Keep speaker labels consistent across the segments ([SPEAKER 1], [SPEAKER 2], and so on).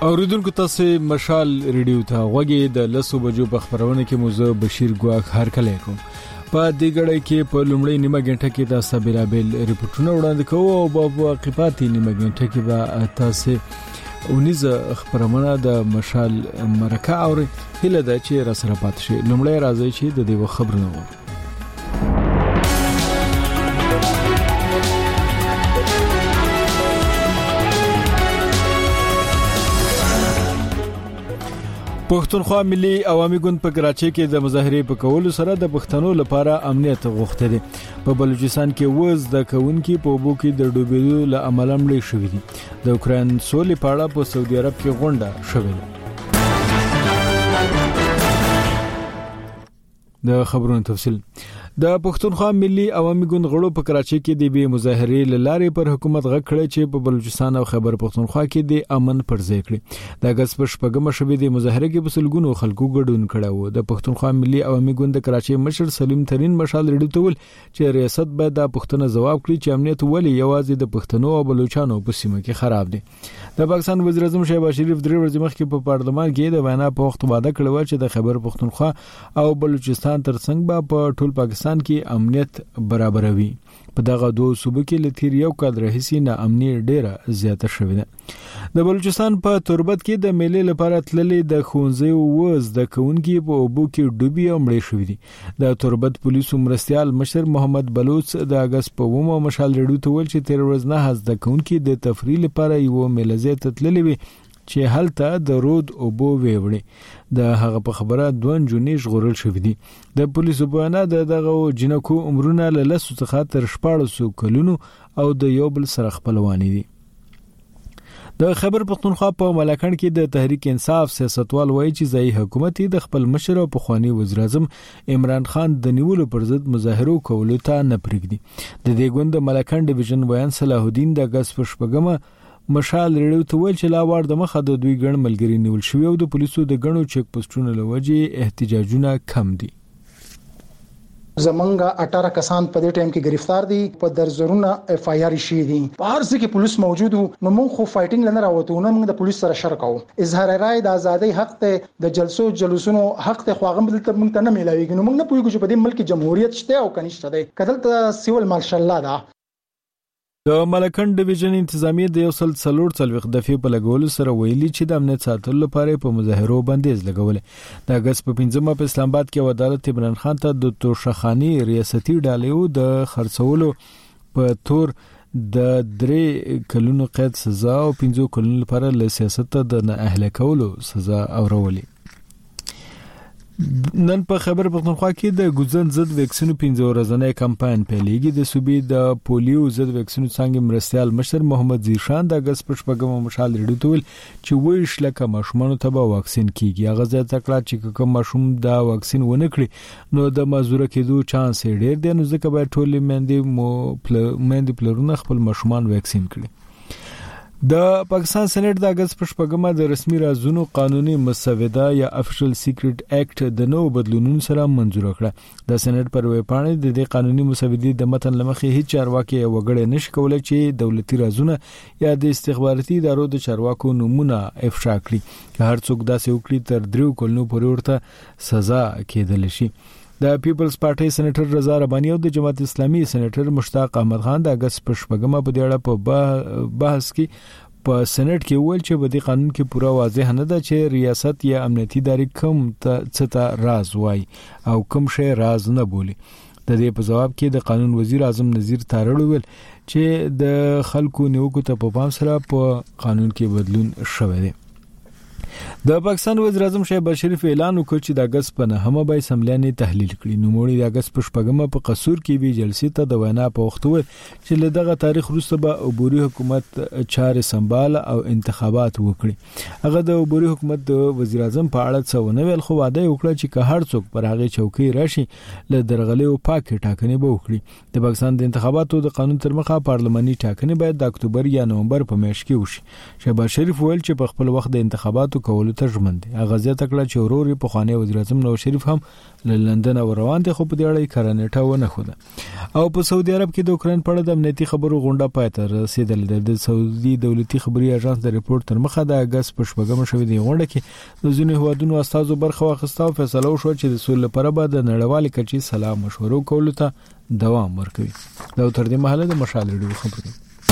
[SPEAKER 1] اوریدونکو تاسو مشال ریډیو ته غوږی د لسو بجو په خبرونه کې موزه بشیر ګواخ هر کله کوم په دې غړې کې په لومړی نیمه غنټه کې تاسو بیلابل ریپورتونه وړاندې کوو او په واقعاتي نیمه غنټه کې به تاسو اونیزه خبرونه د مشال مرکه اوري هله د چې را سره پات شي. لومړی راځي چې د دې خبرونه وو. پښتونخوا ملي عوامي ګوند په کراچۍ کې د مظاهرې په کولو سره د پښتنو لپاره امنیت غوښته دي. په بلوچستان کې وز د کونکي په بو کې د ډوبېدو له امله مړ شوی دي. د اوکرين سولې په اړه په سعودي عرب کې غونډه شوې ده. د خبرونو تفصیل د پښتونخوا ملي عوامي ګوند غړو په کراچۍ کې د بي مظاهرې لاره پر حکومت غږ کړی چې په بلوچستان او خیبر پښتونخوا کې د امن پر ځای کړي. د اگست په شپږمه شوې د مظاهره کې بسلګونو خلکو ګډون کړو. د پښتونخوا ملي عوامي ګوند د کراچۍ مشر سلیم ترين مشال ریډیو ته ول چې ریاست باید د پښتنو جواب کړي چې امنیت ولې یوازې د پښتنو او بلوچستانو په سیمه کې خراب دي. د پاکستان وزیر اعظم شهباز شریف درې ورځې مخکې په پارلمان کې د وینا په وخت وعده کړو چې د خیبر پښتونخوا او بلوچستان ترڅنګ به په ټول پاکستان کې امنیت برابروي. په دغه دوه صوبو کې لتیر یو کال راهیسي نه امني ډیره زیاته شوې ده. د بلوچستان په تربت کې د میلې لپاره تللې د خونځي وز د کونکي په اوبو کې ډوبي او مړ شوې دي. د تربت پولیسو مرستيال مشر محمد بلوچ د اگست په ومه مشال ریډیو ته ول چې تیر ورځ نه هز د کونکي د تفریح لپاره یو میلزه تللې وي چې هلته د رود اوبو ویوړي. د هغه په خبره دوه جونې ژغورل شوې دي. د پولیسو په وینا دغه جنکو عمرونه له لسو څخه تر 14 کلونو او د یو بل سره خپلوانی دي. د خیبر پښتونخوا په ملکند کې د تحریک انصاف سیاستوال وایي چې ځای حکومت د خپل مشر او پخوانی وزیر اعظم عمران خان د نیولو پر ضد مظاهرو کولو ته نه پرېږدي. د دې ګوند ملکند ډیویژن بیان صلاح الدین د اگست په شپږمه مشال ریډیو ته ویل چې لا وړ د مخه د دوی ګڼ ملګری نیول شوی او د پولیسو د ګڼو چیک پوسټونو لوجې احتجاجونه کم دي.
[SPEAKER 2] زمونږه 18 کسان په دې ټایم کې گرفتار دي. په درزرونه اف آی آر شي دي. په هر ځای کې پولیس موجود وو. نو موږ خو فایټینګ لنه راوته نو موږ د پولیس سره شر کوو. اظهار رائے د ازادي حق ته د جلسو جلوسونو حق ته خواغم بدلته موږ ته نه ملایوي. نو موږ نه پوهیږو چې په دې ملک جمهوریت شته او کنيشته ده. کدلته سیول مارشل لا ده.
[SPEAKER 1] د ملکند ډیویژن انتظامی د یو سل څلور څلويخ دفعې په لګولو سره ویلي چې د امنیت ساتلو لپاره په مظاهرو بندیز لګول. د اگست په 15مه په اسلام آباد کې عدالت عمران خان ته د توشخانی ریاستي ډالېو د خرڅولو په تور د 3 کلونو قید سزا او 15 کلونو لپاره له سیاست د نه اهله کولو سزا اورولې. نن په خیبر پښتونخوا کې د ګوزن ضد ویکسینو 15 ورځنی کمپاین پیلېږي. د صوبې د پولیو ضد ویکسینو څنګه مرستيال مشر محمد زیشان د اگست په شپږمه مشال ریډیو ته ویل چې ویش لکه ماشومان ته به واکسین کیږي. هغه ځای تکړه چې کوم ماشوم دا واکسین ونه کړي نو د مازوره کېدو چانس ډېر دی. نو ځکه به ټول مېندې پلرونه خپل ماشومان واکسین کړي. د پاکستان سېنات د اگست په شپږمه د رسمي رازونو قانوني مسوده یا افیشل سیکریټ اکټ د نو بدلونونو سره منزور کړه. د سېنات پر ویبپاڼه د دې قانوني مسودې د متن لمخې هیڅ چارواکي وګړي نشي کولای چې دولتي رازونه یا د استخباراتي ادارو د چارواکو نمونه افشا کړي. هر څوک داسې وکړي تر 3 کلونو پورې ورته سزا کېدل شي. د پیپلز پارټي سېنیټر رضا رباني او د جماعت اسلامي سېنیټر مشتاق احمد خان د اگست په شپږمه په دې اړه په بحث کې په سېنات کې ویل چې په دې قانون کې پوره واضح نه ده چې ریاست یا امنیتي ادارې کوم څه راز وای او کوم شی راز نه بولي. د دې په جواب کې د قانون وزیر اعظم نذیر تارړ ویل چې د خلکو نیوکو ته په پام سره په قانون کې بدلون شوی دی. د پاکستان وزیر اعظم شهباز شریف اعلان وکړ چې د اگست په 9مه به اسمبلیانې تحلیل کړي. نو موږ د اگست په شپږمه په قصور کې به جلسې ته د وینا په وخت و چې له دغه تاریخ وروسته به عبوري حکومت چارې سمبال او انتخابات وکړي. هغه د عبوري حکومت د وزیر اعظم په اړه څه ونه ویل خو وعده وکړه چې که هر څوک پر هغه چوکۍ راشي له درغلي او پاک ټاکنې به وکړي. د پاکستان د انتخاباتو د قانون تر مخه پارلماني ټاکنې باید د اکتوبر یا نومبر په میاشت کې وشي. شهباز شریف ویل چې په خپل وخت د انتخاباتو کولو ته ژمن دي. اغازه تکړه چې وروري په خواني وزیر اعظم نواز شریف هم لندن روان دي خو په دې اړه کارنټه ونه خوده. او په سعودي عرب کې د اوکرين په اړه د امنیتي خبرو غونډه پای ته رسیدلې ده. د سعودي دولتي خبري اژانس د ریپورت تر مخه د اگست په شپږم شوې دی غونډه کې د ځینو هوادونو استازو برخه واخیسته او فیصله وشو چې د سولې لپاره به د نړیوال کچې سلام مشورو کولو ته دوام ورکوي. دا تر دې مهاله د مشال ریډیو خبرونه.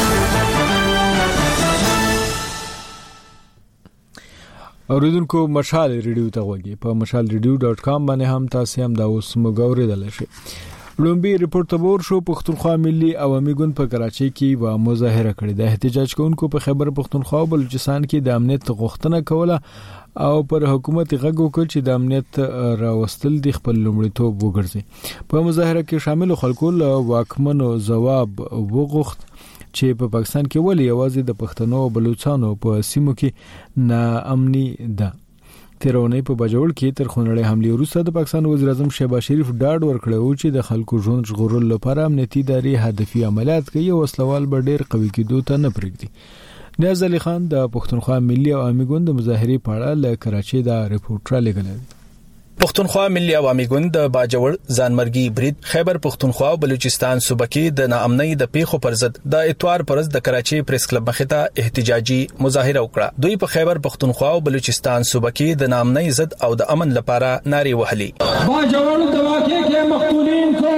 [SPEAKER 1] اوریدونکو مشال ریډیو ته وګورئ په mashalradio.com باندې هم تاسو هم دا اوس مګوریدل شئ. لومبي ریپورت تبور شو پښتونخوا ملي عوامي ګوند په کراچۍ کې و مظاهره کړې ده. احتجاج کوونکو په خیبر پښتونخوا او بلوچستان کې د امنیت غوښتنه کوله او پر حکومت غږ وکړ چې د امنیت راوستل د خپل لومړیتوب وګرځي. په مظاهره کې شامل خلکو له واکمنو ځواب وغوښت چې په پاکستان کې ولې یوازې د پښتنو او بلوچستانو په سیمو کې ناامني ده. تیرونی په باجوړ کې تر خونړې حمله وروسته د پاکستان وزیر اعظم شهباز شریف ډاډ ورکړی و چې د خلکو ژوند ژغورلو لپاره امنیتي ادارې هدفي عملیات کوي او وسلوال به ډېر قوي کېدو ته نه پرېږدي. نیاز علي خان د پښتونخوا ملي عوامي ګوند د مظاهرې په اړه له کراچۍ دا ریپورت را لېږلی.
[SPEAKER 3] پښتونخوا ملي عوامي ګوند د باجوړ ځانمرګي برید خیبر پښتونخوا او بلوچستان صوبه کې د ناامنۍ د پیښو پر ضد د اتوار پرز د کراچۍ پریس کلب مخې ته احتجاجي مظاهره وکړه. دوی په خیبر پښتونخوا او بلوچستان صوبه کې د ناامنۍ ضد او د امن لپاره نارې وهلې.
[SPEAKER 4] باجوړ د واقعې کې مقتولین کو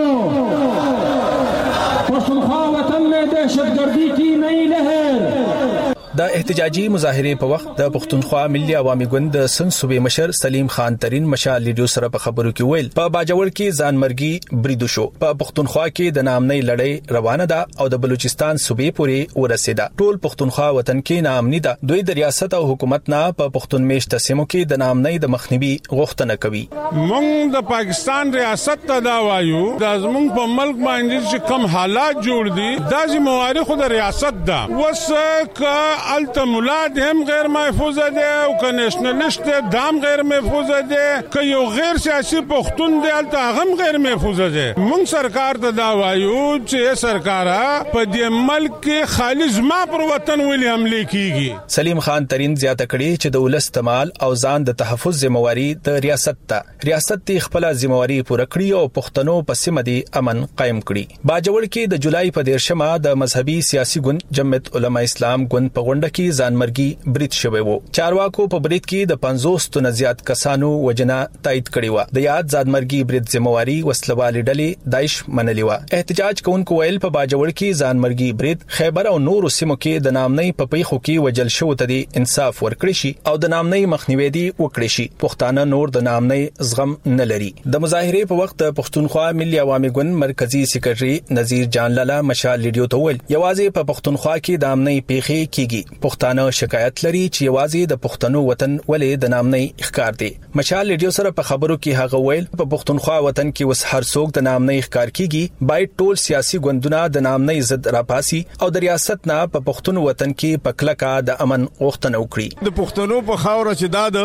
[SPEAKER 4] پښتونخوا وطن میں دہشتگردی کی نئی لہر.
[SPEAKER 3] د احتجاجي مظاهره په وخت د پښتونخوا ملي عوامي ګوند د سن صوبې مشر سلیم خان ترين مشال لیډیو سره په خبرو کې ویل په باجوړ کې ځانمرګي بریدو شو. په پښتونخوا کې د ناامنۍ لړۍ روانه ده او د بلوچستان صوبې پورې ورسېده. ټول پښتونخوا وطن کې ناامني ده. دوی د ریاست او حکومت نه په پښتون میشته سیمو کې د ناامنۍ د مخنیوي غوښتنه کوي.
[SPEAKER 5] مونږ د پاکستان ریاست ته دا وایو د زمونږ په ملک باندې چې کم حالات جوړ دي دا ذمہواری خو د ریاست ده. وسکه الته مولاد هم غیر محفوظ دي او کنيشنلشت دام غیر محفوظ دي که یو غیر سیاسي پښتون دی الته هم غیر محفوظ دي. مونږ سرکار ته دا وایو چې سرکارا په دې ملک کې خالص ما پر وطن ولې حمله کیږي.
[SPEAKER 3] سلیم خان ترين زیاته کړي چې د ولس استعمال او ځان د تحفظ ذمہواری د ریاست ته خپل ذمہواری پوره کړی او پښتنو په سیمه دي امن قائم کړي. باجوړ کې د جولای په 13مه د مذهبي سیاسي ګوند جمعیت علماء اسلام ګوند په غونډه کې ځانمرګي برید شوی وو. چارواکو په برید کې د 50 تنه زیات کسانو وجنه تایید کړی و. د یاد ځانمرګي برید ذمہواری وسلوال ډلې داعش منلې و. احتجاج کوونکو ویل په باجوړ کې ځانمرګي برید خیبر او نور سیمو کې د ناامنۍ په پیښو کې وجل شو ته دي انصاف ورکړي شي او د ناامنۍ مخنیوي دي وکړي شي. پښتانه نور د ناامنۍ زغم نه لري. د مظاهره په وخت پښتونخوا ملي عوامي ګوند مرکزی سیکریټري نذیر جان لالا مشال لیډیو ته ویل یوازې په پښتونخوا کې د امنۍ پیښې کیږي. پښتانه شکایت لري چې یوازې د پښتنو وطن ولې د ناامنۍ ښکار دي. مشال لیډیو سره په خبرو کې هغه ویل په پښتونخوا وطن کې وس هر څوک د ناامنۍ ښکار کیږي. باید ټول سیاسي ګوندونه د ناامنۍ ضد راپاسي او د ریاست نه په پښتون وطن کې پکلکا د امن غوښتنه وکړي.
[SPEAKER 5] د پښتنو په خاوره چې دا د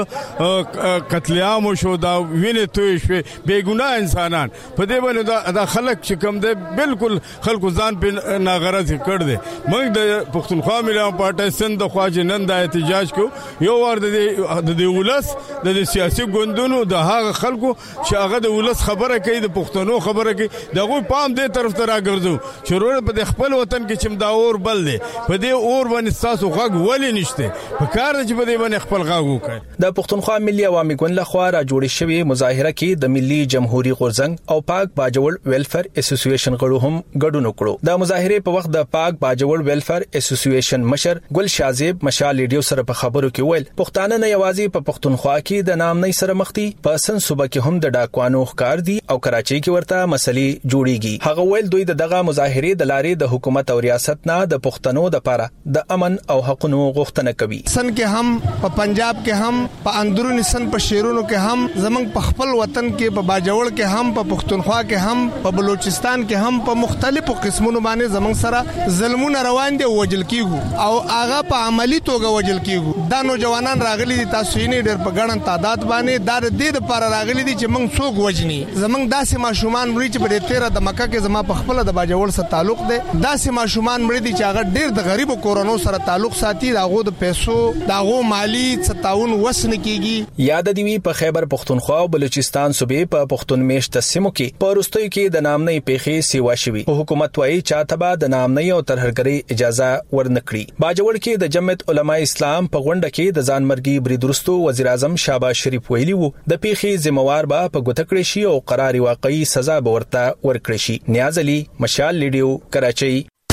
[SPEAKER 5] قتل عام شو دا وینې توي شوه بیګناه انسانان په دې باندې دا خلک چې کوم دي بالکل خلکو ځان په ناغرض کړ دي. موږ د پښتونخوا ملي پارټي سند د خواجه نن د احتجاج کو یو ور د ولس د سیاسي ګوندونو د هغه خلکو چې هغه د ولس خبره کوي د پښتنو خبره کوي دغه پام دې طرف ته راګرځو چې ورور په خپل وطن کې چې دا اور بل دي په دې اور باندې تاسو غږ ولې نشته په کار چې په دې باندې خپل غږ وکړي.
[SPEAKER 3] د پښتونخوا ملي عوامي ګوند لخوا را جوړې شوې مظاهره کې د ملي جمهوریت غورځنګ او پاک باجوړ ویلفیر اسوسییشن غړو هم ګډون وکړو. د مظاهره په وخت د پاک باجوړ ویلفیر اسوسییشن مشر ګل شازیب مشال لیډیو سره په خبرو کې ویل پښتانه نه یوازې په پښتونخوا کې د ناامنۍ سره مخ دي په سن صوبه کې هم د ډاکوانو ښکار دي او کراچۍ کې ورته مسلې جوړيږي. هغه ویل دوی دغه مظاهره د لارې د حکومت او ریاست نه د پښتنو د لپاره د امن او حقوقو غوښتنه کوي.
[SPEAKER 6] سن کې هم په پنجاب کې هم په اندرونی سن په شیرونو کې هم زمنګ په خپل وطن کې په باجوړ کې هم په پښتونخوا کې هم په بلوچستان کې هم په مختلفو قسمونو باندې زمنګ سره ظلمونه روان دي او وجل کیږي او هغه په عملی توګه وجل کیږي. دا نوجوانان راغلي دي تاسو یې ډېر په ګڼ تعداد باندې دا د دې لپاره راغلي دي چې موږ څوک وجني. زمونږ داسې ماشومان مړي چې په 13 د مکه کې زما په خپل د باجوړ سره تعلق دی. داسې ماشومان مړي دي چې هغه ډېر د غریبو کورونو سره تعلق ساتي. داغو د پیسو داغو مالی ستاون وسن کیږي.
[SPEAKER 3] یاد دی وی په خیبر پختونخوا او بلوچستان صوبې په پختون میشت سیمو کې په وروستیو کې د نامنۍ پیښې سیوا شوي. حکومت وايي چې تبا د نامنۍ او ترهګرۍ اجازه ورنکړي. باجوړ کې د جمعیت علماء اسلام په غونډه کې د ځانمرګي بریدرستو وزیر اعظم شهباز شریف ویلي وو د پیښې ذمہوار به په ګوته کړی شي او قرار واقعي سزا به ورته ورکړي شي. نیاز علي، مشال لیډیو، کراچۍ.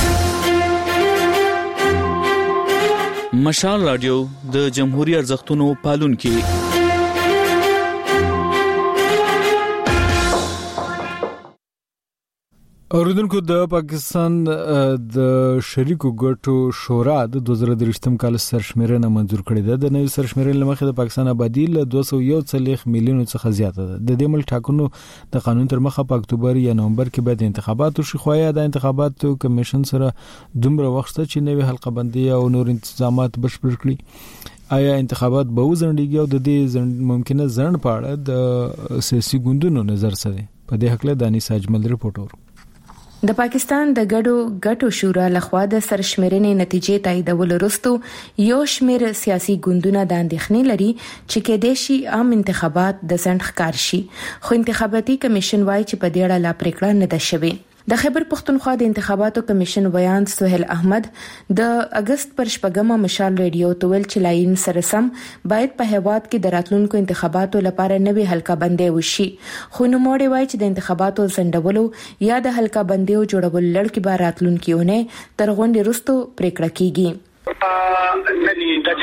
[SPEAKER 7] مشال رادیو د جمهوریت ارزښتونو پالونکي.
[SPEAKER 1] اوریدونکو د پاکستان د شریکو ګټو شورا د 2023م کال سرشمیرنه منزور کړې ده. د نوې سرشمیرنې لمخې د پاکستان آبادی له 241 میلیونو څخه زیاته ده. د دې ملک ټاکنو د قانون تر مخه په اکتوبر یا نومبر کې به د انتخاباتو شي. خو یا د انتخاباتو کمیشن سره دومره وخت چې نوې حلقه بندي او نور انتظامات بشپړ کړي. آیا انتخابات به وزندګي او د دې ممکنه ځند په اړه د سیاسي ګوندونو نظر څه دی؟ په دې حق له دانش اجمل رپورټ ورو.
[SPEAKER 8] د پاکستان د ګډو شورا لخوا د سرشمیرنې نتیجې تاییدول وروسته یو شمېر سیاسي ګوندونه د اندېښنې لري چې کېدای شي عام انتخابات د ځنډ ښکار شي. خو انتخاباتي کمیشن وايي چې په دې اړه لا پریکړه نه ده شوې. د خیبر پختونخوا د انتخاباتو کمیشن ویان سہیل احمد د اگست پر شپږمه مشال ریډیو ته ویل چې لاین سره سم باید په هیواد کې د راتلونکو انتخاباتو لپاره نوې حلقه بندي وشي. خو نوموړی وایي چې د انتخاباتو ځنډولو یا د حلقه بندي جوړولو لړ کې به راتلونکيونه تر غونډې وروسته پریکړه کیږي.
[SPEAKER 9] نني د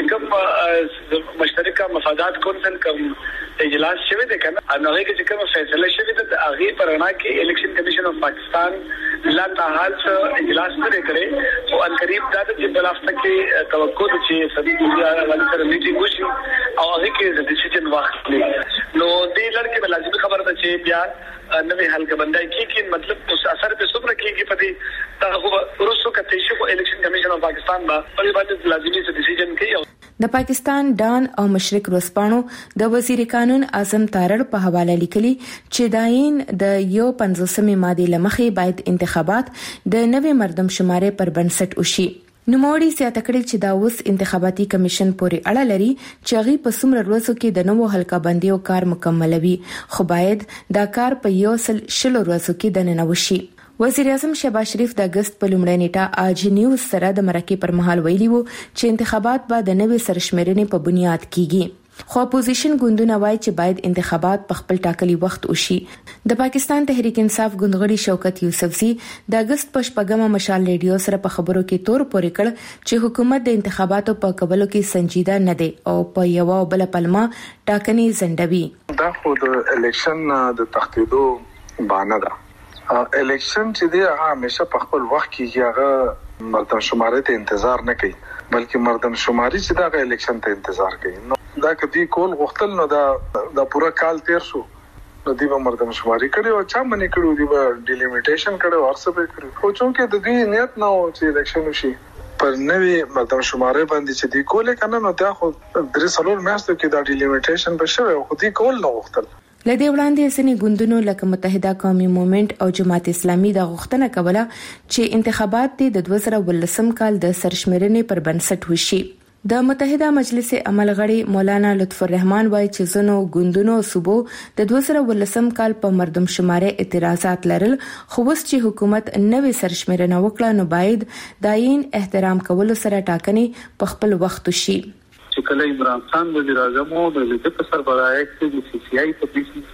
[SPEAKER 9] کوم مشترکه مفادات کونسل کوم اجلاس شوی دی کنه هغه کې کوم فیصله شوی دی هغه پرانا کې الیکشن کمیشن اف پاکستان لا تعال اجلاس نه کړي او ان قریب دا د بلافته کې توقع ده چې سړي دنیا سره میټینګ وشي او هغه کې د ډیسیژن واخلي. نو دې لړ کې لازمي خبره ده چې بیا نوې حلقه بندای کیږي مطلب اوس اثر په څومره کیږي په دې تاسو ورسو کته شي خو الیکشن کمیشن اف پاکستان په باندې لازمي ډیسیژن کوي.
[SPEAKER 8] د پاکستان ډان او مشرق روسپانو د وزیر قانون اعظم تارړ په حواله لیکلي چې داین د یو 15مې ماده لمخې باید انتخابات د نوې مردم شمارې پر بنسټ وشي. نوموړي زیاته کړې چې دا اوس انتخاباتي کمیشن پورې اړه لري چې هغه په څومره ورځو کې د نوو حلقه بندیو کار مکملوي. خو باید دا کار په 100 ورځو کې دننه وشي. وزیر اعظم شهباز شریف د اگست په لومړۍ نیټه اج نیوز سره د مرکې پر مهال ویلي وو چې انتخابات به د نوې سرشمیرنې په بنیاد کیږي. خو اپوزیشن ګوندونه وایي چې باید انتخابات په خپل ټاکلي وخت وشي. د پاکستان تحریک انصاف ګوندغړي شوکت یوسفزي د اگست په شپږمه مشال ریډیو سره په خبرو کې تور پورې کړ چې حکومت د انتخاباتو په قبولو کې سنجیده نه دی او په یو بل پلمه ټاکنې ځنډوي.
[SPEAKER 10] دا خو د الیکشن د تخطیدو بانه ده. الیکشن چې دی هغه همیشه په خپل وخت کې هغه مردم شمارې ته انتظار نه کوي بلکې مردم شماري چې دا الیکشن ته انتظار کوي. نو دا کدي کول غوښتل نو دا پورا کال تیر شو نو دی به مردم شماري کړي او چا منې کړو دی به ډیلیمیټیشن کړي او څه به کړي. خو چې د دې نیت نه و چې الیکشن وشي پر نوې مردم شماري باندې چې دی کولې کنه نو دا خو درې څلور میاشتو کې دا ډیلیمیټیشن به شوی خو دی کول نه غوښتل.
[SPEAKER 8] لدې وړاندې ځینې ګوندونو لکه متحده قومي موومېنټ او جماعت اسلامي د غوښتنه کوله چې انتخابات د 2019 کال د سرشمیرنې پر بنسټ وشي. د متحده مجلس عمل غړي مولانا لطف الرحمن وایي چې زنو ګوندونو صوبو د 2019 کال په مردم شمارې اعتراضات لرل خو اوس چې حکومت نوې سرشمیرنه وکړه نو باید داین احترام کول سره ټاکنې په خپل وخت وشي.
[SPEAKER 9] چې کله عمران خان وزیر اعظم او د دې سربراهي د سی سی آی په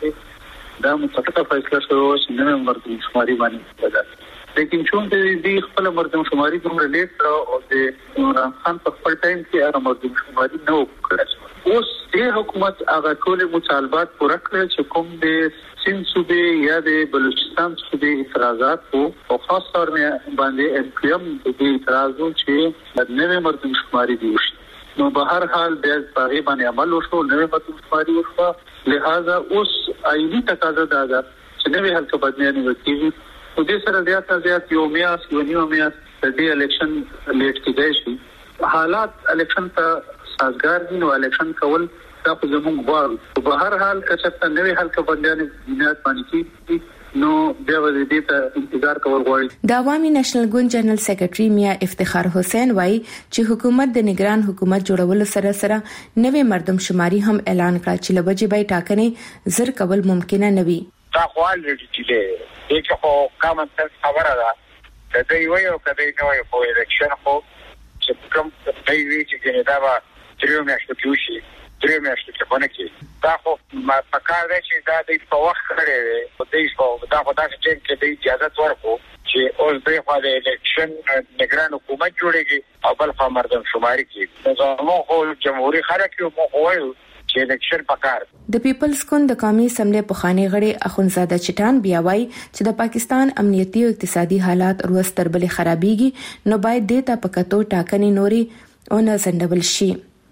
[SPEAKER 9] بیسیس دا متفقه فیصله شوه چې نوې مردم شماري باندې وکړه. لیکن چون د خپل مردم شماري دومره لیټ او د عمران خان په خپل ټایم کې هغه مردم شماري نه وکړه. اوس د حکومت هغه ټول مطالبات پوره کړل چې کوم د سند صوبې یا د بلوچستان صوبې اعتراضات او خاص طور باندې ام پی ام د اعتراضو چې د نوې مردم شماري دی وشي. نو به هر حال د پاره باندې عمل وشو نوې مردم شماري وشو. لہذا اوس آئینی تقاضا ده چې نوې حلقه بدنامي وکړي. او د سره زیات یو میاس د دې الیکشن لیټ کېږي حالات الیکشن ته سازگار دي نو الیکشن کول دا په زموږ غواړو په هر حال کچته نوې حل کې باندې بنیاد باندې کی نو بیا دې ته انتظار کول غواړي.
[SPEAKER 8] د عوامي نېشنل ګوند جنرال سیکریټري میا افتخار حسین وایي چې حکومت د نگران حکومت جوړولو سره سره نوې مردم شماري هم اعلان کړ چې لبجې به ټاکنې زر کول ممکن نه وي.
[SPEAKER 11] دا خپل ډیټیله دغه خو کامن سنس خبره ده کله یو یو کله نو یو په الیکشن خو چې کوم په وی چې دا به تریو میاشتو کې وشي تریو میاشتو کې باندې کې دا خو ما پکاره چې دا د په وخت کړي او دا خو دا چې د اجازه ورکو چې اوس د خپل الیکشن نگران حکومت جوړيږي او بل خو مردم شماري کې نظام خو جمهوریت خلک یو مو وایو چې الیکشن پکار.
[SPEAKER 8] د پیپلز ګوند د قومي اسمبلی پخوانی غړي اخونزاده چټان بیا وایي چې د پاکستان امنیتي او اقتصادي حالات ورستر بل خرابېږي نو باید د تا پکتو ټاکنې نوري او نه سندبل شي.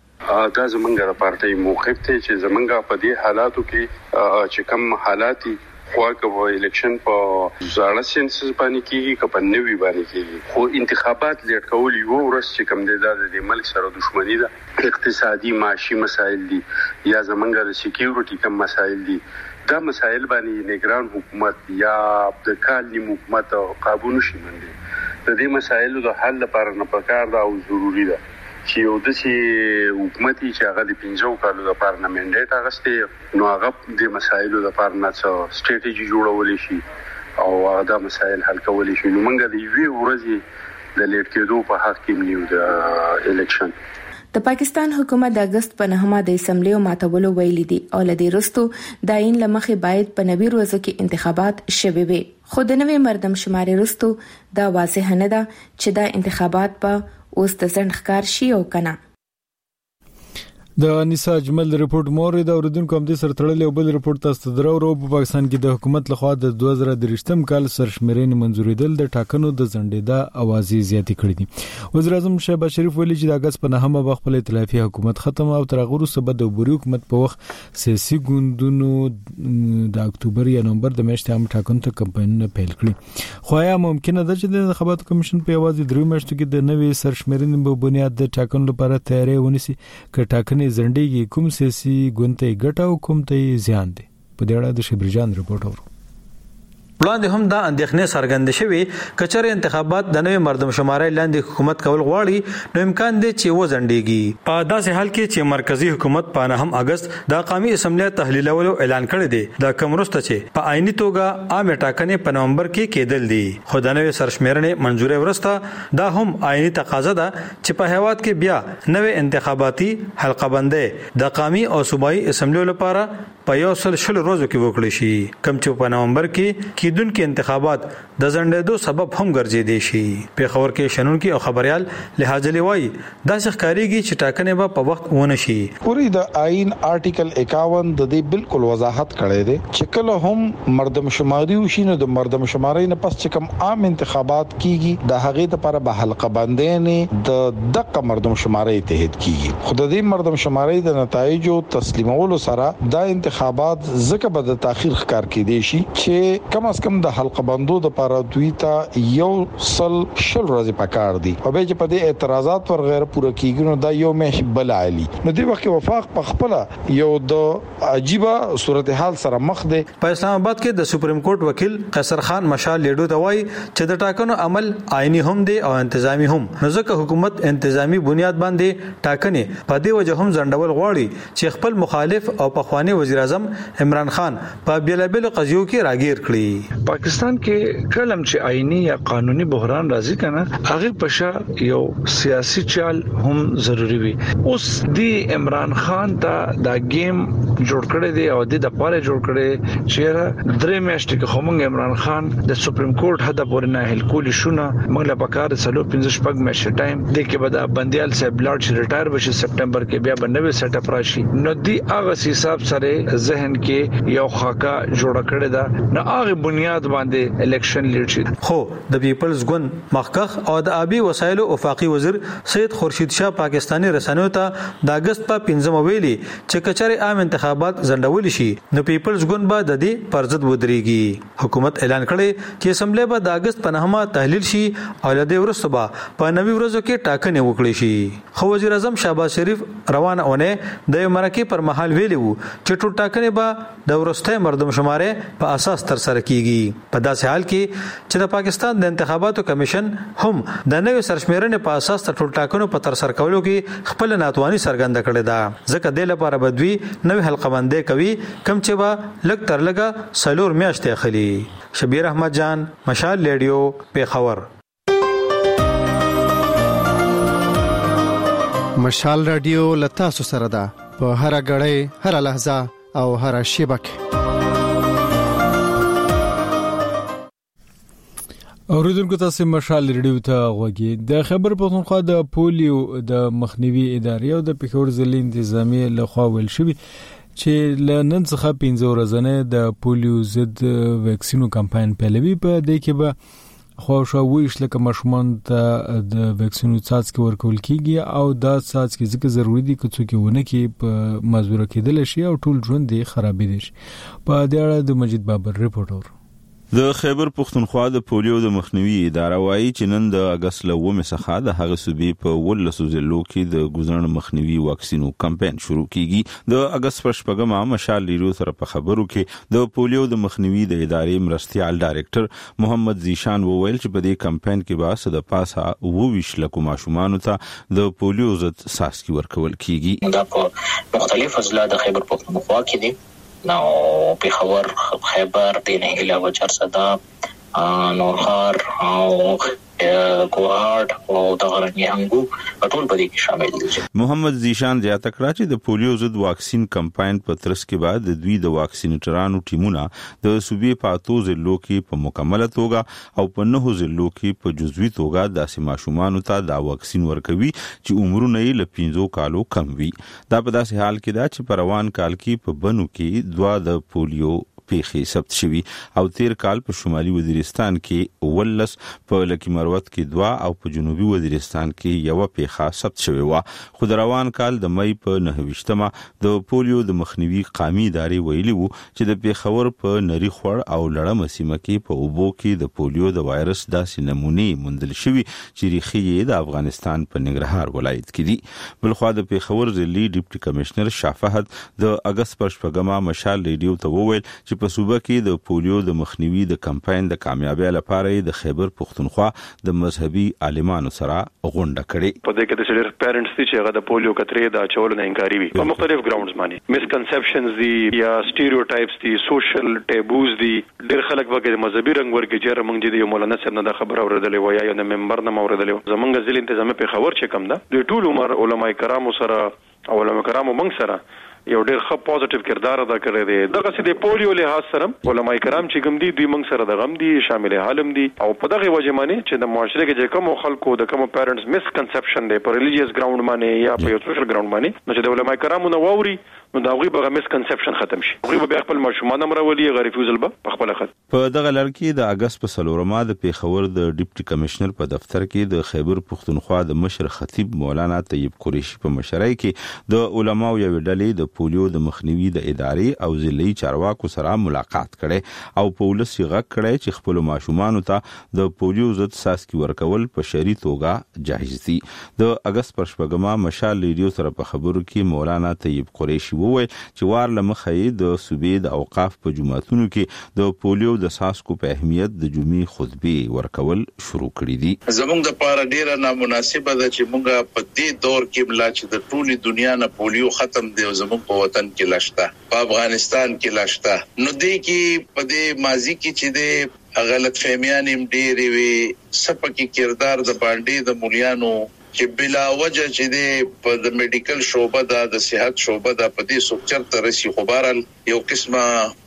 [SPEAKER 12] دا زمونږ د پارټي موقف ته چې زمونږ په دې حالاتو کې چې کوم حالاتي خواږه الیکشن په ځاړه سنسس باندې کېږي که په نوي باندې کېږي خو انتخابات لیټ کول یو ورځ چې کوم د ملک سره دښمنی ده اقتصادي معاشي مسایل دي یا زمونږ د سکیورټي کوم مسایل دي دا مسایل باندې نگران حکومت یا د کالنی حکومت قابو نشي باندې د دې مسایلو د حل لپاره نه پکار ده او ضروری ده چې یو د حکومتي چې هغه د 15 کالو لپاره نه منډیټ اغسته نو هغه د مسایلو لپاره نه څه سټریټیجی جوړول شي او هغه د مسایل حل کول شي. نو موږ د یوې ورځې د لیټ کېدو په حق کې نیو د الیکشن.
[SPEAKER 8] د پاکستان حکومت د اگست په 9 د اسمبلی او ماتولو ویلي دي او لدی رستو د عین لمخې باید په نوي ورځو کې انتخابات شوي وي. خو د نوې مردم شماري رستو دا واضح نه ده چې دا انتخابات په اوس د ځند ښکار شي او کنه.
[SPEAKER 1] د انیسا اجمل ریپورت مورید اوریدونکو هم د سر تړلې او بل ریپورت تاسو درو په پاکستان کې د حکومت لخوا د 2023م کال سرشمیرې منزوریدل د ټاکنو د ځنډېدا اوازې زیاتې کړې دي. وزیر اعظم شهباز شریف ویلي چې د اگست په 9 به خپل ائتلافي حکومت ختم او تر هغه وروسته به د بوري حکومت په وخت سیاسي ګوندونو د اکتوبر یا نومبر د میاشتې هم ټاکنو ته کمپاینونه پیل کړي. خو یا ممکنه ده چې د انتخاباتو کمیشن په اوازې درې میاشتو کې د نوې سرشمیرې په بنیاد د ټاکنو لپاره تیاری ونیسي ک ټاکنې زندګي کوم سیاسي ګوندې ګټه او کوم ته زیان دي. په دې اړه د شبرجان ریپورت اورو.
[SPEAKER 13] وړاندې هم دا اندېښنې څرګندې شوې کچره انتخابات د نوې مردم شماري لاندې حکومت کول غواړي نو امکان دی چې وځنډيږي. په داسې حال کې چې مرکزی حکومت په 9 اگست د قومي اسمبلی تحلیلولو اعلان کړی دی د کمرسته چې په آئینی توګه عامه ټاکنې په نومبر کې کېدل دي. خو د نوې سرشمیرنې منځوري ورسته دا هم آئینی تقاضا ده چې په هیواد کې بیا نوې انتخاباتي حلقه بندي د قومي او صوبایي اسمبلی لپاره په یو سل شل ورځو کې وکړي شي کوم چې په نومبر کې کېدونکو انتخابات د ځنډېدو سبب هم ګرځېدي شي. په خبر کې شنونکو او خبريال لحاظ لوي دا ښکاریږي چې ټاکنې به په وخت ونه شي.
[SPEAKER 14] پوری د آئین آرټیکل 51 د دې بالکل وضاحت کړی دی چې کله هم مردم شماري وشي نو د مردم شماري نه پس چې کوم عام انتخابات کیږي د هغې لپاره به حلقه بندي نه د دقه مردم شماري تحت کیږي. خو د دې مردم شماري د نتایجو تسلیمولو سره دا انتخابات زکه به د تاخير ښکار کېدي شي چې کم از کم د حلقه بندو د لپاره دوی ته یو سل شل ورځې پکار دي او به چې په دې اعتراضات پر غیر پوره کیږي نو دا یو مې بل عالی نو دی وخت وفاق په خپل یو د عجیبه صورتحال سره مخ دی.
[SPEAKER 13] په اسلام آباد کې د سپریم کورټ وکیل قیصر خان مشال لیډو ته وایي چې د ټاکنو عمل آئینی هم دی او انتظامی هم نو ځکه حکومت انتظامی بنیاد باندې ټاکنې په دې وجه هم ځنډول غواړي چې خپل مخالف او پخوانی وزیر اعظم عمران خان په بیلابل قضیو کې راګیر کړي.
[SPEAKER 15] پاکستان کې کلم چې آئینی یا قانوني بحران راځي کنه هغه پشا یو سیاسي چال هم ضروری وي. اوس دی عمران خان ته دا گیم جوړ کړی دی او د پاره جوړ کړی چې درې میاشتې کې هم عمران خان د سپریم کورټ حد پورې نه هل کولی شونه موږ لا پکار سلو 15 شپږ میاشتې ټایم د کې بعد بنديال صاحب لاړ چې ریټایر بشي سپټمبر کې بیا بنوي سیټ اپ راشي نو دی هغه حساب سره ذهن کې یو خاکا جوړ کړی دا نو هغه بنیاد باندې الیکشن لیډ شي.
[SPEAKER 13] خو د پیپلز ګوند مخکخ او د آبي وسایلو افاقي وزیر سید خورشید شاه پاکستانی رسنیو ته د اگست په 15 ویلي چې کچاري عام انتخابات ځنډول شي نو پیپلز ګوند به د دې پر ضد ودرېږي. حکومت اعلان کړی چې اسمبلی به د اگست په 9 تحلیل شي او له دې وروسته به په 90 ورځو کې ټاکنې وکړي شي. خو وزیر اعظم شهباز شریف روانه اونۍ د مرکې پر مهال ویلي وو چې ټول ټاکنې به د ورسته مردم شمارې په اساس تر سره کیږي. په داسې حال کې چې د پاکستان د انتخاباتو کمیشن هم د نوې سرشمیرنې په اساس تر ټول ټاکنو په تر سره کولو کې خپل ناتواني څرګنده کړې ده. ځکه د لپاره بدوي نوې حلقه بندي کوي کم چې به لګ تر لګه سلور میاشتې خلی. شبیر احمد جان، مشال ریډیو، پیښور.
[SPEAKER 16] مشال رادیو لتا سره ده په هر غړې هر لحظه او هر شیبه کې.
[SPEAKER 1] اوریدونکو تاسو مشال ریډیو ته غوږی. د خیبر پښتونخوا د پولیو د مخنیوي ادارې او د پېښور ضلع انتظامی لخوا ویل شوی چې لنن څخه 15 ورځې د پولیو ضد ویکسینو کمپاین پیلوي. په دې کې به خوښه ویش لکه مشمون ته د ویکسینو څاڅکي ورکول کیږي او دا څاڅکي ځکه ضروری دي چې څوک ونه کې په مزبور کېدل شي او ټول ژوند یې خرابې دي. په دې اړه د مجید بابر ریپورټر.
[SPEAKER 17] د خیبر پښتونخوا د پولیو د مخنیوي اداره وايي چې نن د اگست لومې څخه د هغه صوبې په 18 ضلعو کې د ګوزن مخنیوي واکسینو کمپاین شروع کیږي. د اگست پر 8 مشال ریډیو سره په خبرو کې د پولیو د مخنیوي د ادارې مرستيال ډایریکټر محمد زیشان وویل چې په دې کمپاین کې به د پاسه 22 لک ماشومان ته د پولیو ضد څاڅکي ورکول کیږي.
[SPEAKER 18] دا په مختلف اضلاع د خیبر پښتونخوا کې دي. نو پیښور، خیبر، دینهیله و چرسدا، نورخار او کوهاټ او د غرنی هنګو ټول په دې کې شامل دي.
[SPEAKER 17] محمد زیشان زیاته کړه چې د پولیو ضد واکسین کمپاین په ترڅ کې بعد د دوی د واکسینټرانو ټیمونه د صوبې په 8 ضلعو کې په مکمله توګه او په 9 ضلعو کې په جزوي توګه داسې ماشومان ته د واکسین ورکوي چې عمرونه یې له 15 کالو کم وي. دا په داسې حال کې ده چې په روان کال کې په بنو کې 2 د پولیو پیښې ثبت شوي او تیر کال په شمالي وزیرستان کې 18، په لکی مروت کې 2 او په جنوبي وزیرستان کې 1 پیښه ثبت شوې و. خو د روان کال د مې په 29مه د پولیو د مخنیوي قومي ادارې ویلي وو چې د پیښور په نری خور او لړم سیمه کې په اوبو کې د پولیو د وایرس داسې نمونې موندل شوي چې ریښې یې د افغانستان په ننګرهار ولایت کې دي. بلخوا د پیښور ضلعي ډیپټي کمشنر شاه فهد د اگست پر 8 مشال ریډیو ته وویل چې په صوبه کې د پولیو د مخنیوي د کمپاین د کامیابی لپاره د خیبر پښتونخوا د مذهبي عالمانو سره غونډه کړې.
[SPEAKER 19] په دې کې د سړي پیرنټس چې هغه د پولیو کترې د اچولو نه انکاري وي په مختلف ګراوندز باندې مسکنسپشنز دي یا سټیریوټایپس دي، سوشل ټیبوز دي. ډېر خلک وګړي مذهبي رنګ ورکړي چې موږ دې یو مولانا صاحب نه د خبر اوریدلې و یا یو ممبر نه اوریدلې. زمونږ ضلع انتظامی په خبر چې کم ده د ټول عمر علماء کرامو سره او علماء کرامو موږ سره یو ډېر ښه پوزټیو کردار ادا کړی دی. دغه سي د پولیو له سره علماء کرام چې کوم دي دوی موږ سره د غم دي شامل حالم دي او په دغه وجه باندې چې د معاشره کې کوم خلکو د کوم پیرنټس مسکنسپشن دی په ریلیجیس ګراوند باندې یا په یو سوشل ګراوند باندې نو چې د علماء کرامو نو ووري نو دا غوي به مسکنسپشن ختم شي. غوي به خپل ماشومان امرولي غریفوزل به خپل خط.
[SPEAKER 17] په دغه لړ کې د اگست په 4 د پیښور د ډیپټي کمشنر په دفتر کې د خیبر پښتونخوا د مشر خطیب مولانا طیب قریشي په مشرۍ کې د علماو یو ډلې د پولیو د مخنیوي د ادارې او ضلعي چارواکو سره ملاقات کړي او په ولسی غږ کړي چې خپل ماشومان ته د پولیو ضد څاڅکي ورکول په شرعي توګه جایز دي. د اگست پر 8 مشال ریډیو سره په خبرو کې مولانا طیب قریشي وویل چې وار لمخې د صوبې د اوقاف په جمعتونو کې د پولیو د څاڅکو په اهمیت د جمعې خطبه ورکول شروع کړې دي.
[SPEAKER 20] زموږ د پاره ډیره نامناسبه ده چې موږ په دې دور کې ملا چې د ټولي دنیا نه پولیو ختم دی او زموږ په وطن کې لاشته په افغانستان کې لاشته. نو دې کې په دې ماضي کې چې د غلط فهمیان هم ډېرې وي سپکی کردار د باندې د مولیانو چې بلا وجه چې د د میډیکل شعبه د صحت شعبه د پدې سوچر ترسي خبرن یو قسمه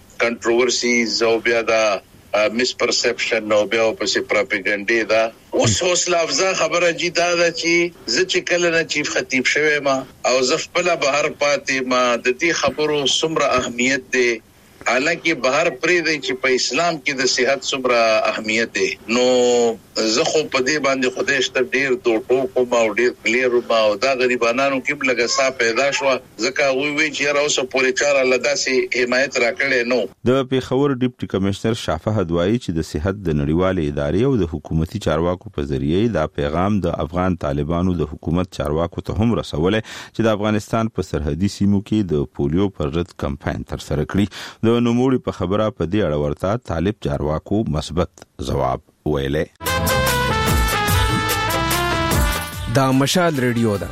[SPEAKER 20] کنټروورسیز او بیا د مس پرسپشن او بیا په سي پروپاګاندا دا اوس حوصله افزا خبره جی دا چې ز چې کله نه چیف خطیب شوه ما او زف بلا بهر پاتې ما د دې خبرو سمره اهمیت دی حالکه بهر پرې دی چې په اسلام کې د صحت صبره اهمیت دی. نو زه خو په دې باندې خدای شته ډیر دوه کوم او ډیر کلیر ما او دا غریبانو کې بلګه صاحب پیدا شو ځکه وی چې راوسه پورې چار لداسي حمایت راکړي نو.
[SPEAKER 17] د پیښور ډیپټي کمشنر شافه هدوایی چې د صحت د نړیوالې ادارې او د حکومتي چارواکو په ذریعه دا پیغام د افغان طالبانو د حکومت چارواکو ته هم رسولې چې د افغانستان په سرحدي سیمو کې د پولیو پر ضد کمپاین تر سره کړی. د نوموړي په خبره په دې اړه ورته طالب چارواکو مثبت ځواب ویلې.
[SPEAKER 21] دا مشال ریډیو ده.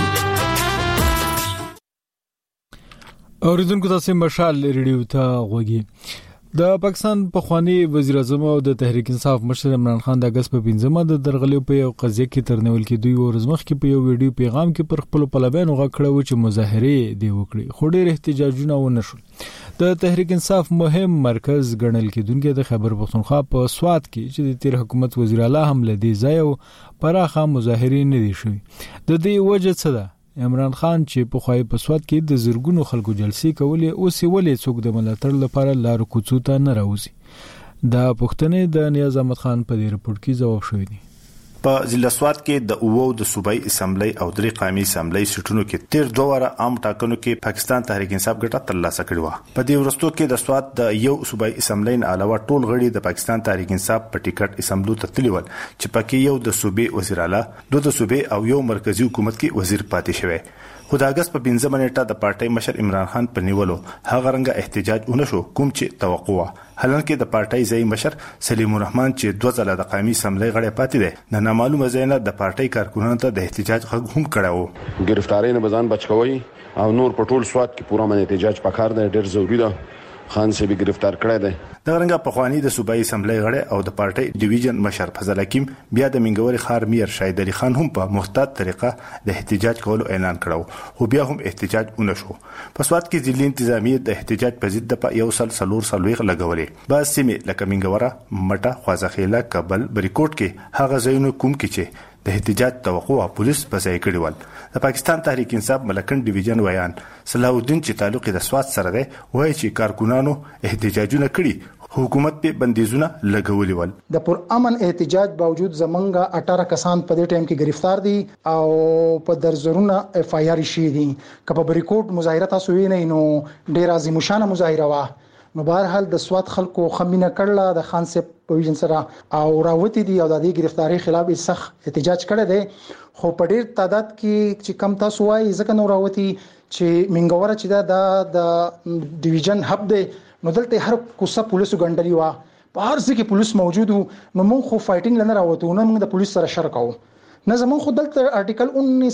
[SPEAKER 1] اوریدونکو تاسو مشال ریډیو ته غوږی. د پاکستان پخوانی وزیر اعظم او د تحریک انصاف مشر عمران خان د اگست په 15مه د درغلې په یو قضیه کې ترنول کې دوی ورزمخ کې په یو ویډیو پیغام کې پر خپل پلویانو غکړه و چې مظاهره دی وکړي خو ډېر احتجاجونه و نشول. د تحریک انصاف مهم مرکز ګڼل کېدونکو د خیبر پختونخوا په سوات کې چې د تیر حکومت وزیر اعلی هم لدی ځای او پراخه مظاهره نه دي شوی. د دې وجه څه ده؟ عمران خان چې په خوای په سواد کې د زرګونو خلکو جلسې کولې او سیولې څوک د ملاتړ لپاره لار کوڅو ته نه راوځي. دا پښتنې د نیاز احمد خان په دې رپورت کې ځواب شوی دی.
[SPEAKER 22] په ضلع سواد کې د اوو د صوبایي اسمبلی او درې قومي اسمبلی سټونو کې تیر دوه واره عام ټاکنو کې پاکستان تحریک انصاف ګټه ترلاسه کړې و. په دې ورستو کې د سواد د یو صوبایي اسمبلی نه علاوه ټول غړي د پاکستان تحریک انصاف په ټیکټ اسمبلو ته تللي ول چې پکې یو د صوبې وزیر اعلی، دوه د صوبې او یو مرکزی حکومت کې وزیر پاتې شوی. خو د اگست په 15 نیټه د پارټي مشر عمران خان په نیولو هغه رنګه احتجاج ونشو کوم چې توقع و. حالانکه د پارټي ځای مشر سلیم الرحمن چې دوه ځله د قومي اسمبلی غړی پاتې دی د نامعلومه ځای نه د پارټي کارکونانو ته د احتجاج غږ هم کړو.
[SPEAKER 23] گرفتاری نه بزان بچکوي او نور په ټول سواد کې پوره من احتجاج پکار دی، ډیر ضروری ده. خان سے به گرفتار کړی دی.
[SPEAKER 22] د رنګه په خواني د صوبایي اسمبلی غړی او د پارټي ډیویژن مشر فضل حکیم بیا د منګوري خار میر شاهد علي خان هم په محتاط طریقه د احتجاج کولو اعلان کړو خو بیا هم احتجاج ونشو. په سواد کې ځلې انتظامیه د احتجاج په ضد د یو سل سلور سلويغ لګولې. بعض سیمې لکه منګوره، مټه، خوازخیله، کابل، بریکوټ کې هغه ځایونه کوم کې چې د احتجاج توقع پولیس په ځای کړی ول. د پاکستان تحریک انصاف ملکن ډیویژن ویان صلاح الدین چې تعلق د سواد سره دی وایي چې کارکونانو احتجاجونه کړي، حکومت په بندیزونه لګولي ول.
[SPEAKER 2] د پر امن احتجاج باوجود زمونږه 18 کسان په دې ټیم کې گرفتار دي او په درزرونه اف آی آر شي دي. کله بریکوټ مظاهره تاسو وینئ نو ډیر عظیم شان مظاهره وا. نو بهرحال د سواد خلکو خمینه کړله د خان صاحب پویژن سره او راوتی دي او د دې گرفتاری خلاف سخت احتجاج کړی دی. خو په ډیر تعداد کې چې کم تاسو وایي ځکه نو راوتی چې منګوره چې د ډیویژن هب دی نو دلته هر کوڅه پولیسو ګڼډلی و، په هر ځای کې پولیس موجود وو. نو موږ خو فایټینګ لنه راوته نو موږ د پولیس سره شرکاو نه زمون خو دلته آرټیکل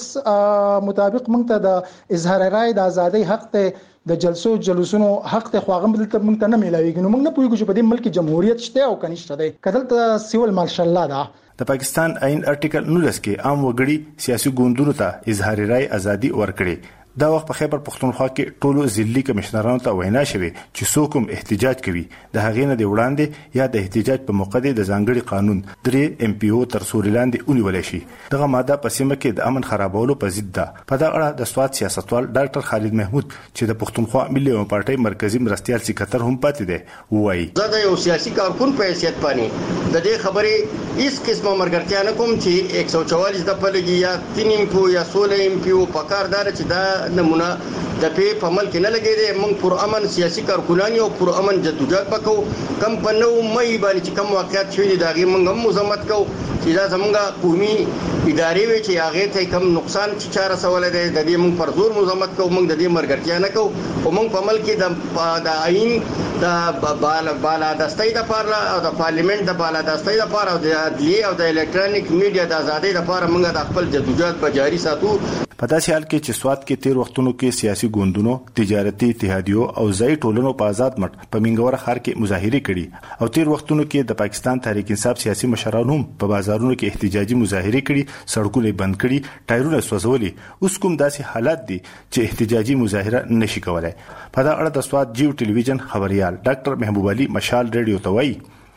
[SPEAKER 2] 19 مطابق موږ ته د اظهار رائے د ازادۍ حق ته د جلسو جلوسونو حق ته خواغم دلته موږ ته نه ملایوي. نو موږ نه پوهیږو چې په دې ملک جمهوریت شته او کنيشته ده کدلته سیول مارشل لا ده.
[SPEAKER 22] د پاکستان عین آرټیکل 19 کې عام وګړي سیاسي ګوندونو ته اظهار رائے ازادي ورکړي. دا وخت په خیبر پختونخوا کې ټولو ضلعي کمشنرانو ته وینا شوه چې څوک هم احتجاج کوي د هغې نه دی وړاندې یا د احتجاج په موقع د ځانګړي قانون 3 ام پی او تر سوري لاندې ونیول شي. دغه ماده په سیمه کې د امن خرابولو په ضد ده. په دا اړه د سواد سیاستوال ډاکټر خالد محمود چې د پختونخوا ملي پارټي مرکزی مرستيال سکرټر هم پاتې دی وایي
[SPEAKER 24] زه د یو سیاسي کارکون په حیثیت باندې د دې خبرې هیڅ قسمه مرګرتیا نه کوم چې 144 د پلګي یا 3 ام پی او یا 16 ام پی او په کار دار چې دا نمونه د په ملک نه لګي دي. موږ پر امن سیاسي کارکونان او پر امن جدوجہد وکړو. کم په نو مې باندې چې کم واقعیت شوی دا غي موږ هم مزمت کوو چې دا زمونږه قومي ادارې وي چې هغه ته کم نقصان چې چاره سوال دی د دې موږ پر زور مزمت کوو. موږ د دې مرګرتیا نه کوو او موږ په ملک د آئین د بالادستۍ د پاره او د پارلیمنت د بالادستۍ د پاره او د عدلیه او د الکترونیک میډیا د ازادۍ د پاره موږ د خپل جدوجہد په جاری ساتو.
[SPEAKER 22] په داسې حال کې چې سواد کې تیر وختونو کې سیاسي ګوندونو، تجارتي اتحادیو او ځای ټولنو په آزاد مټ په منګوره ښار کې مظاهره کړي او تیر وختونو کې د پاکستان تحریک انصاف سیاسي مشرانو هم په بازارونو کې احتجاجي مظاهره کړي، سړکونه بند کړي، ټایرونه سوځولي. اوس کوم داسې حالات دي چې احتجاجي مظاهره نشي کولای. په دا اړه د سواد جیو ټلویزیون خبريال ډاکټر محبوب علي مشال ریډیو ته وایي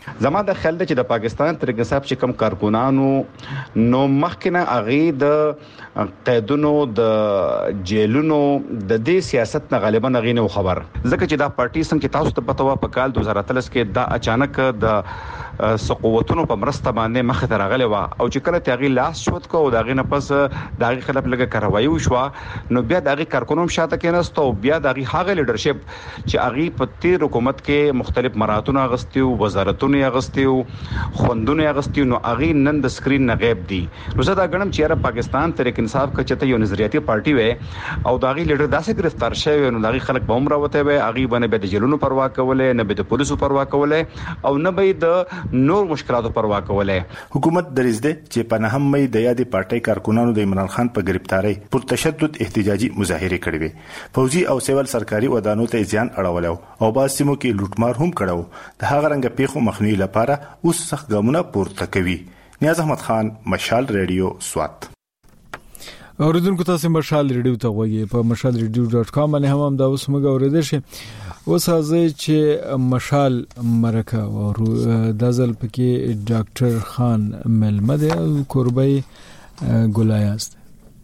[SPEAKER 3] زما د خیال چې د پاکستان تحریک انصاف چې کوم کارکونانو نو مخکنه اغه د قیدونو د جیلونو د دې سیاست نه غالبا غینه خبر ځکه چې دا پارټي څنګه تاسو ته پته و په کال 2013 کې دا اچانک د سقوطونو په مرسته باندې مخ ته راغلی و او چې کله تغییر لاس شوت کو او داغه نه پس داغه خلاف لګه کاروایی وشو نو بیا داغه کارکونوم شاته کېناست او بیا داغه هغه لیدرشپ چې اغه په تیر حکومت کې مختلف مراتونه غستیو وزارتونه غستیو خوندونه غستیو نو اغه نن د سکرین نه غیب دي نو زه دا غنم چې پاکستان تحریک انصاف کچته یو نظریاتي پارټي و او داغه لیډر داسې گرفتار شوی نو داغه خلک بوم راوته و اغه باندې به د جیلونو پروا کوله نه به د پولیسو پروا کوله او نه به د نور مشکلاتو پروا کوله.
[SPEAKER 22] حکومت درېزده چې په نهم مې د یادې پارټي کارکونانو د عمران خان په گرفتاری پر تشدد احتجاجي مظاهره کړې وې. فوجي او سیول سرکاري ودانو ته ځان اړولو او باسمو کې لوټمار هم کړو. د هغه رنګ پیښو مخنیوي لپاره اوس سخت ګامونه پورته کوي. نیاز احمد خان، مشال ریډیو، سوات.
[SPEAKER 1] اوریدونکو تاسو مشال ریډیو ته وایي په mashalradio.com باندې هم دا اوس موږ اوریدل شي. اوس ځای چې مشال مرکه او د ځل پکې ډاکټر خان ملمد قربای ګلایاست.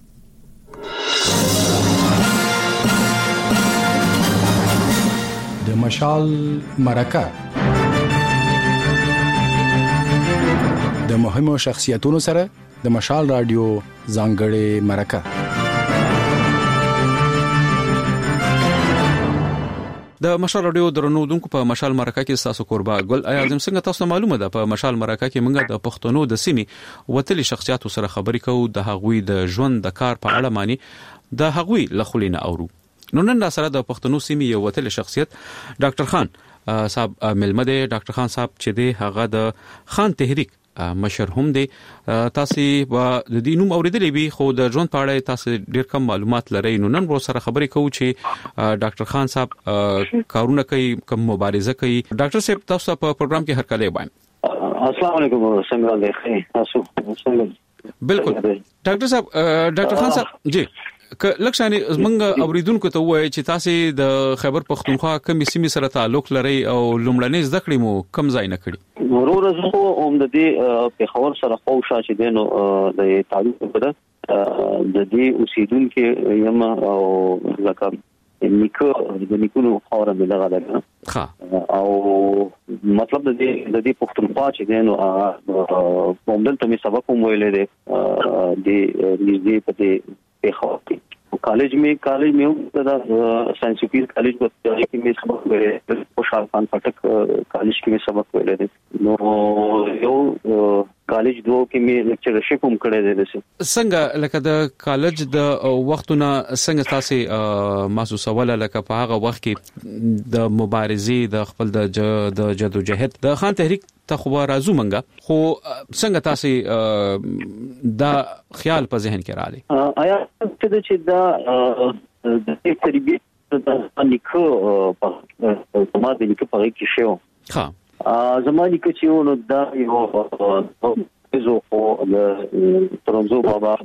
[SPEAKER 4] د مشال مرکه د مهمو شخصیتونو سره د مشال رادیو ځانګړې مرکه.
[SPEAKER 5] د مشال رادیو درنودونکو په مشال مرکه کې تاسو قربا ګل اعظم څنګه تاسو معلومه ده په مشال مرکه کې موږ د پښتنو د سیمې وتلي شخصیتو سره خبرې کوو د هغوی د ژوند د کار په اړه معنی د هغوی لخلینه اورو. نو نن سره د پښتنو سیمې یو وتلي شخصیت ډاکټر خان صاحب ملمد ډاکټر خان صاحب چې دی هغه د خان تحریک مشر هم دی. تاسو به د دینوم اوریدلې وي خو د ژوند په اړه تاسو ډیر کم معلومات لرئ. نو نن ورو سره خبرې کوو چې ډاکټر خان صاحب کارونه کوي، کوم مبارزه کوي. ډاکټر صاحب تاسو په پروګرام کې هر کله وایي.
[SPEAKER 6] السلام علیکم څنګه دی؟ تاسو څنګه؟
[SPEAKER 5] بالکل ډاکټر صاحب. ډاکټر خان صاحب جی لکشاني زمونږ اوریدونکو ته وایي چې تاسو د خیبر پختونخوا کومې سیمې سره تعلق لرئ او لومړنۍ زده کړې مو کم ځای نه کړي؟
[SPEAKER 6] ورور زه هم د دې په خبر سره خو شاشه دینو د تعلق په د دې اوسیدونکو یم او لکه نیکونو خاوره ملغه ده او مطلب د دې پختونخوا چې دینو په دلته می سبق مو ویلې ده د دې په دې کالج में साइंस पीर कॉलेज में सबक हुए खुशहाल खान फाटक कॉलेज के में सबक हुए थे नो यो कॉलेज दो کې می لیکچرشپ هم کړی دی.
[SPEAKER 5] څنګه لکه د کالج د وختونه څنګه تاسو محسوسه ولا لکه په هغه وخت کې د مبارزې د خپل د جدوجہد د خان تحریک ته خو راځو منګه خو څنګه تاسو دا خیال په ذهن کې راغلی؟
[SPEAKER 6] آیا چې دا د تربیت د نیکو په ما د نیکو په کې شو
[SPEAKER 5] ها
[SPEAKER 6] زماني کې چې نو دا یو زه خو د ترنزو بابا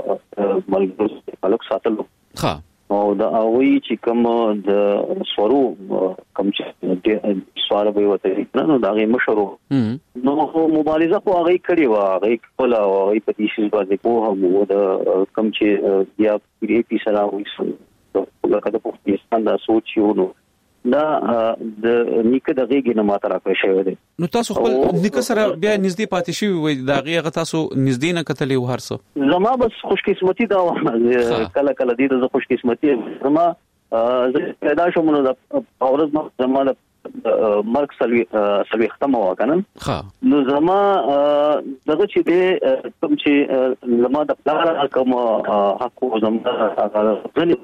[SPEAKER 6] ملګرو تعلق ساتلو
[SPEAKER 5] ها
[SPEAKER 6] او دا اوی چې کوم د سورو کوم چې د سوال به وته نو دا غي مشرو نو مبارزه خو هغه کړی و هغه خپل او هغه په دې شی باندې په هم د کوم چې بیا پی سلام وایي لکه د پاکستان د سوچ یو نو دا د نیکه د غیږ نه ماته راکړی شوی دی.
[SPEAKER 5] نو تاسو خپل نیکه سره بیا نږدې پاتې شوی وي دا غیغه تاسو نږدې نه کتلې و هرڅه؟
[SPEAKER 6] زما بس خوش قسمتي دا کله کله دې د خوش قسمتي زما زه پیدا شوم نو د اورز زما د مرګ سلوي ختمه وکنه نو زما دغه چې د کوم چې زما د پلان کوم حق زما غني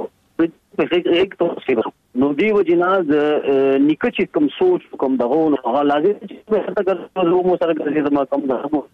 [SPEAKER 6] په هیڅ نو دی وجنا د نیکه چې کوم سوچ کوم دغه نو هغه لازم چې څنګه ګرځو مو سره ګرځي زما کوم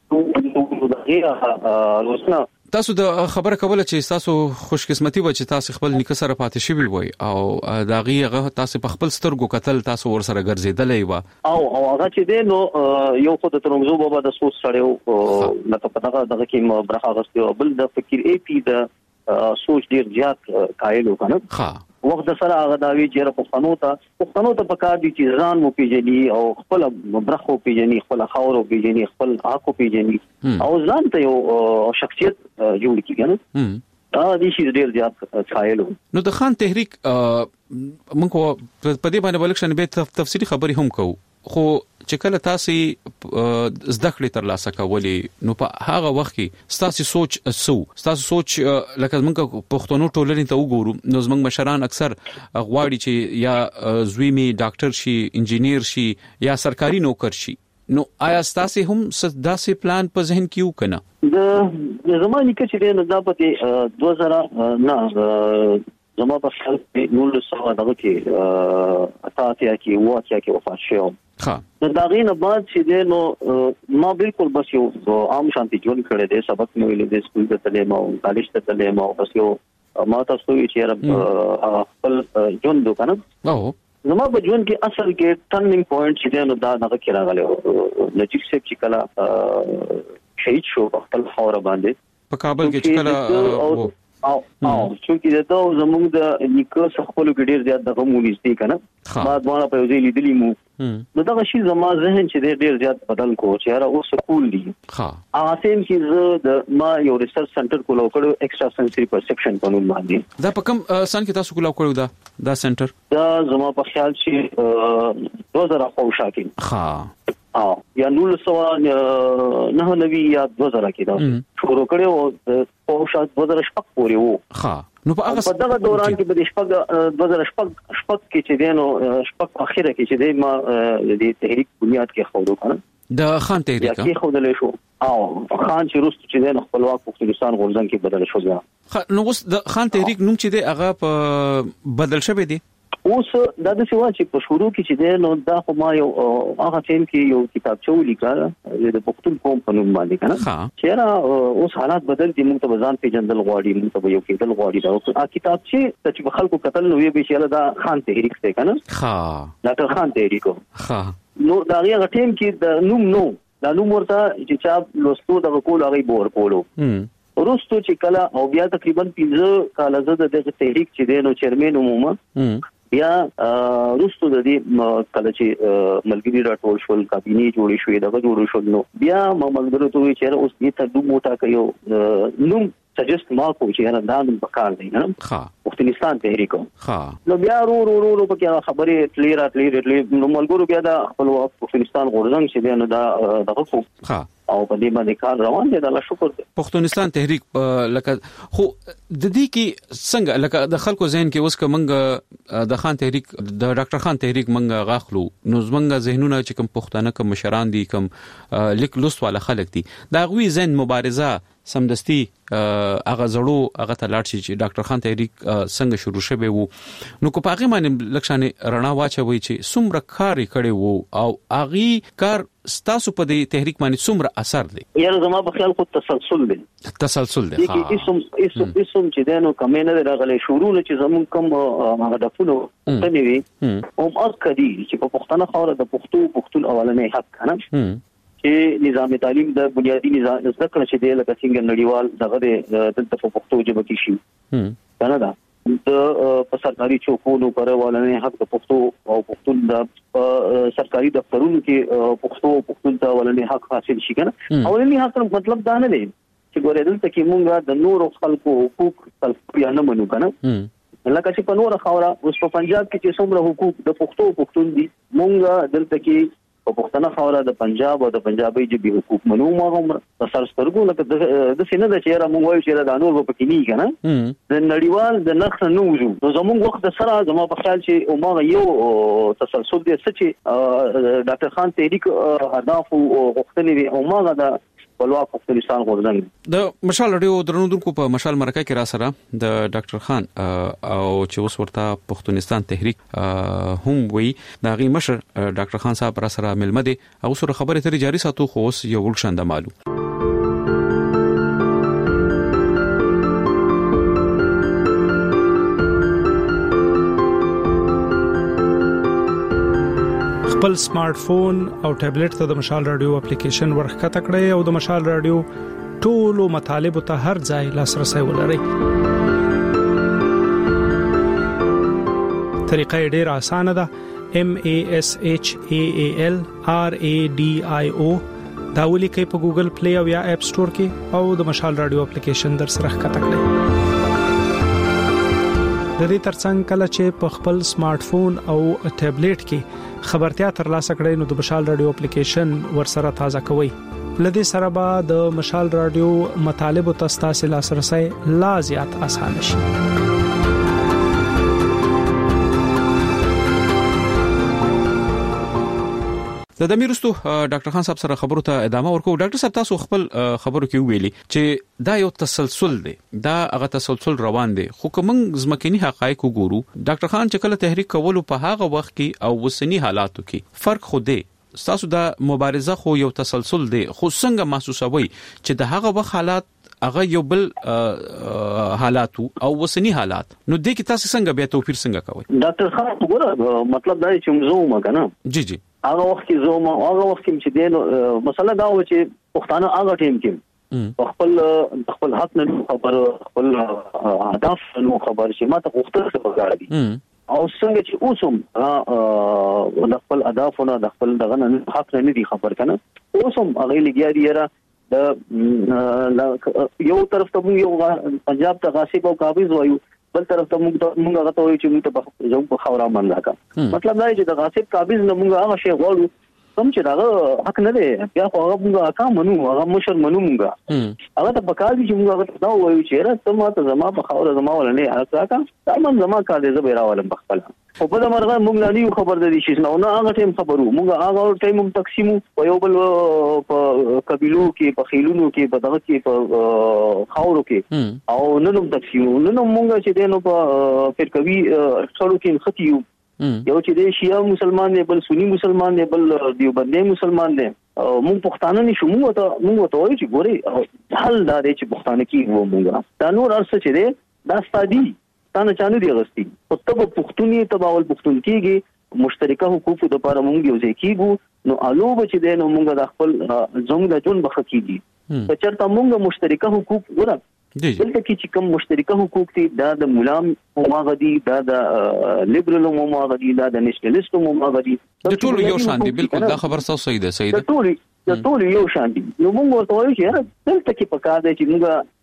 [SPEAKER 6] دغه
[SPEAKER 5] تاسو د خبره کوله چې تاسو خوش قسمتي و چې تاسو خپل نیکه سره پاتې شوی وای او دا غیغه تاسو په خپل سترګو قتل تاسو ور سره ګرځیدلې و
[SPEAKER 6] او هغه چې دی نو یو خو د ترنګزو بابا د سوچ سره نو په دغه کې برخه غوښتي او بل د فکر ای پی د سوچ ډیر زیات قائل وکنه
[SPEAKER 5] ها
[SPEAKER 6] وخت سره هغه داوی چې پښتنو ته پکار دي چې ځان مو پیژني او خپل برخو پیژني خپل خاور پیژني خپل حق پیژني او ځان ته یو شخصیت جوړ کړي نه دا شي ډیر زیات قائل
[SPEAKER 5] نو د خان تحریک موږ په دې باندې بلکشن به تفصیلی خبري هم کوو خو چې کله تاسو زده کړې تر لاسه کولې نو په هغه وخت کې تاسو سوچ لکه موږ پښتنو ټولنې ته وګورو نو زموږ مشران اکثر غواړي چې یا زوی می ډاکټر شي انجینیر شي یا سرکاري نوکر شي نو آیا تاسو هم داسې پلان په ذهن کې وکنه
[SPEAKER 6] د زمانه کې چې نه دا پته 2000 نه زما په خیال کې 1900 دغه کې اتاتیا کې واچا کې وفات شو ها دا غینه بعد چې نو ما بالکل بس یو عام شانتي ژوند کړی دی سبق مې ویل د سکول ته تلم او کالج ته تلم او بس یو ما تاسو چې رب خپل ژوند وکنه
[SPEAKER 5] او
[SPEAKER 6] زما په ژوند کې اصل کې ټرنینګ پوینټ چې نو دا دغه کې راغلی نجیب صاحب چې کله شهید شو خپل خاور باندې
[SPEAKER 5] په کابل کې چې کله
[SPEAKER 6] او چې دا زموږ د نیکو خپل کې ډیر زیات دغه مونږ دي کنه ما دوه په یوځای لیدلی مو نو دا شی زما ذهن چې ډیر زیات بدل کو چې را اوس کول دي
[SPEAKER 5] ها
[SPEAKER 6] اسیم چې د ما یو ریسرچ سنټر کولو کړو ایکسترا سنسری پرسپشن په نوم باندې
[SPEAKER 5] دا په کوم سن کې تاسو کولو کړو دا سنټر
[SPEAKER 6] دا زما په خیال چې 2000 خو شاکین
[SPEAKER 5] ها
[SPEAKER 6] یا 1999 یا 2000 کې دا شروع کړو او شاید 2006 پورې وو
[SPEAKER 5] ها نو په
[SPEAKER 6] دغه دوران کې به شپږ 2006 کې چې دینو شپږ اخیره کې چې د ما د تحریک بنیاد کې خورو کنه
[SPEAKER 5] د خان تحریک
[SPEAKER 6] کې خودلې شو او خان چې روس چې دینو خپلواک پاکستان غورځنګ کې بدل شو بیا
[SPEAKER 5] نو اوس د خان تحریک نوم چې دی هغه په بدل شوی دی
[SPEAKER 6] اوس دا د سیوا چې په شروع کې چې دینو دا خو ما یو هغه ټیم کې یو کتابچو لیکل د پښتون قوم په نوم باندې کنه چې را اوس حالات بدل دي موږ ته ځان پیژندل غواړي موږ ته یو کېدل غواړي دا کتاب چې خلکو قتل نو وی به چې دا خان تحریک څه کنه ډاکټر خان تحریک نو دا هغه ټیم کې د نوم نو دا نوم ورته چې چا لوستو د کول هغه بور کولو ورستو چې کله او بیا تقریبا 15 کال زده د تحریک چې دینو چیرمن عموما بیا روستو د دې کله چې ملګری راټول شول کابینه جوړې شوې دغه جوړ شول نو بیا ملګری ته وی چې اوس دې ته دوه موټا کيو نو سجست ما کو چې نه دا نوم پکار دی نه
[SPEAKER 5] ها
[SPEAKER 6] پښتونستان تحریک
[SPEAKER 5] ها
[SPEAKER 6] نو بیا رو په کې خبرې تلیر نو ملګرو بیا د خپل پښتونستان غورځنګ چې نه دا دغه کو
[SPEAKER 5] ها
[SPEAKER 6] او په دې باندې کار روان دی الله شکر دی
[SPEAKER 5] پښتونستان تحریک لکه خو د دې کې څنګه لکه د خلکو ذهن کې اوس کومنګ د خان تحریک د ډاکټر خان تحریک منګه غاخلو نو زمنګ ذهنونه چې کوم پښتانه کوم مشران دي کوم لیک لوست والا خلک دي دا غوي ذهن مبارزه سمدستي هغه زړو هغه ته لاړ شي چې ډاکټر خان تحریک څنګه شروع شوه وو نو کو پاغه باندې لکشانه رڼا واچوي چې څومره کار کړي وو او اغي کار ستاسو په دې تحریک باندې څومره اثر دی
[SPEAKER 6] یاره زما په خیال خو تسلسل دی
[SPEAKER 5] ها
[SPEAKER 6] اسم چې دنو کمنه راغلي شروع نه چې زمون کوم هدفونه تنوي او اکدي چې په پښتنه خوره د پښتون اولنې حق کنه چې نظام تعلیم د بنیادی نظام زده کړه چې د لکه څنګه نړیوال دغه د پښتو ژبه کې شي کنه دا د سرکاري چوکونو پر ولنې حق د پښتو او پښتون د سرکاري دفترونو کې پښتون ته ولنې حق حاصل شي کنه اولنې حق مطلب دا نه دی چې ګورې دلته کې مونږه د نور خلکو حقوق خلک یا نه منو کنه لکه چې په نور خاوره اوس په پنجاب کې چې څومره حقوق د پښتون دي مونږه دلته کې په پښتنه خوره د پنجاب او د پنجابي جبي حقوق منو ما هم تاسو سترګو لکه د سینې د چیرې موږ وایو چې دا نور په کې نه کنه د نړیوال د نخ نوزو نو زموږ وخت سره زموږ په خیال چې او ما یو تسلسل دي چې ډاکټر خان تحریک اهداف او غوښتنې او ما دا خپلواک پاکستان غورځنګ
[SPEAKER 5] د مشال رادیو درنودونکو په مشال مرکه کې را سره د ډاکټر خان او چې اوس ورته پښتونستان تحریک هم وی دا غي مشر ډاکټر خان صاحب را سره ملمه دي او سره خبره ترې جاري ساتو خو اوس یو ورشنده معلوم
[SPEAKER 7] خپل سمارټ فون او ټابلیټ ته د مشال رادیو اپلیکیشن ورخښته کړئ او د مشال رادیو ټولو مطالب ته هر ځای لاسرسي ولرئ طریقه ډیره اسانه ده MASHAALRADIO دا ولیکئ په ګوګل پلی او یا اپ سٹور کې او د مشال رادیو اپلیکیشن در سره ښکته کړئ. د دې ترڅنګ کله چې په خپل سمارټ فون او ټابلیټ کې خبرتیا ترلاسه کړئ نو د مشال رادیو اپلیکیشن ورسره تازه کوئ. لدې سره به د مشال رادیو مطالب او تاسو لاسرسي لا زیات اسانه شي.
[SPEAKER 5] د دمیرستو ډاکټر خان صاحب سره خبرو ته ادامه ورکو. ډاکټر صاحب تاسو خپل خبرو کې ویلي چې دا یو تسلسل دی، دا هغه تسلسل روان دی، خو کوم ځمکني حقایق وګورو ډاکټر خان چې کله تحریک کولو په هغه وخت کې او وسنی حالاتو کې فرق خو دی. تاسو دا مبارزه خو یو تسلسل دی، خو څنګه محسوسوي چې د هغه وخت حالات هغه یو بل حالات او وسنی حالات، نو دې کې تاسو څنګه بیا توپیر څنګه کوي؟
[SPEAKER 6] ډاکټر خان وګوره مطلب دا چې موږ وګڼو
[SPEAKER 5] جی
[SPEAKER 6] هغه وخت کې زوم هغه وخت کې چې دین مسله دا و چې پښتانه هغه ټیم کې خپل حق نه خبر، خپل اهداف نه خبر چې ماته وختونه وګړي دي او څنګه چې اوسم د خپل اهدافونه د خپل دغه حق نه دي خبر کنه. اوسم هغه لګیاري را د یو طرف ته یو پنجاب ته غاصب او قابض وایو، بل طرف ته موږ هغه ته وایو چې موږ ته په خاورا منځه کا. مطلب دا چې د غاصب قابض نه موږ هغه شی غواړو کوم چې دا حق نه دی، بیا خو هغه موږ کا منو، هغه مشر منو موږ هغه ته پکار دي چې موږ هغه ته وایو چې را ته ما ته زما په خاورا زما ولنه هغه کا دا من زما کار دې زبېرا ولم بخپل او په دمرغه موږ نه یو خبر د دې شي نو هغه ټیم خبرو موږ هغه ټیم تقسیمو په یو بل په قبيلو کې په خیلونو کې په دغه کې په خاورو کې او نن تقسیمو نن موږ چې دینو په فرقوي ټولو کې خطیو یو چې د شیعه مسلمان دی، بل سنی مسلمان دی، بل دیوبندي مسلمان دی. موږ پښتانه نشو، موږ ته وایو چې ګوري حل دا دی چې پښتانه کې وو موږ دا نور ارڅ چې دی دا ستادي تانه چانه دی غستی او تب پښتوني تباول پښتون کېږي مشترکه حقوقو د لپاره موږ یو ځای کېږو نو الوب چې دی نو موږ د خپل زموږ د جون بخکیږي په چرته موږ مشترکه حقوق ګورم دلته کې چې کوم مشترکه حقوق دي دا د ملام مواغدي، دا د لیبرل مواغدي، دا د نېشنلیست مواغدي، د
[SPEAKER 5] ټول یو شان دي. بالکل دا خبر صحیح ده د
[SPEAKER 6] ټول یو شان دي. نو موږ ورته وایو چې دلته کې پکار دی چې موږ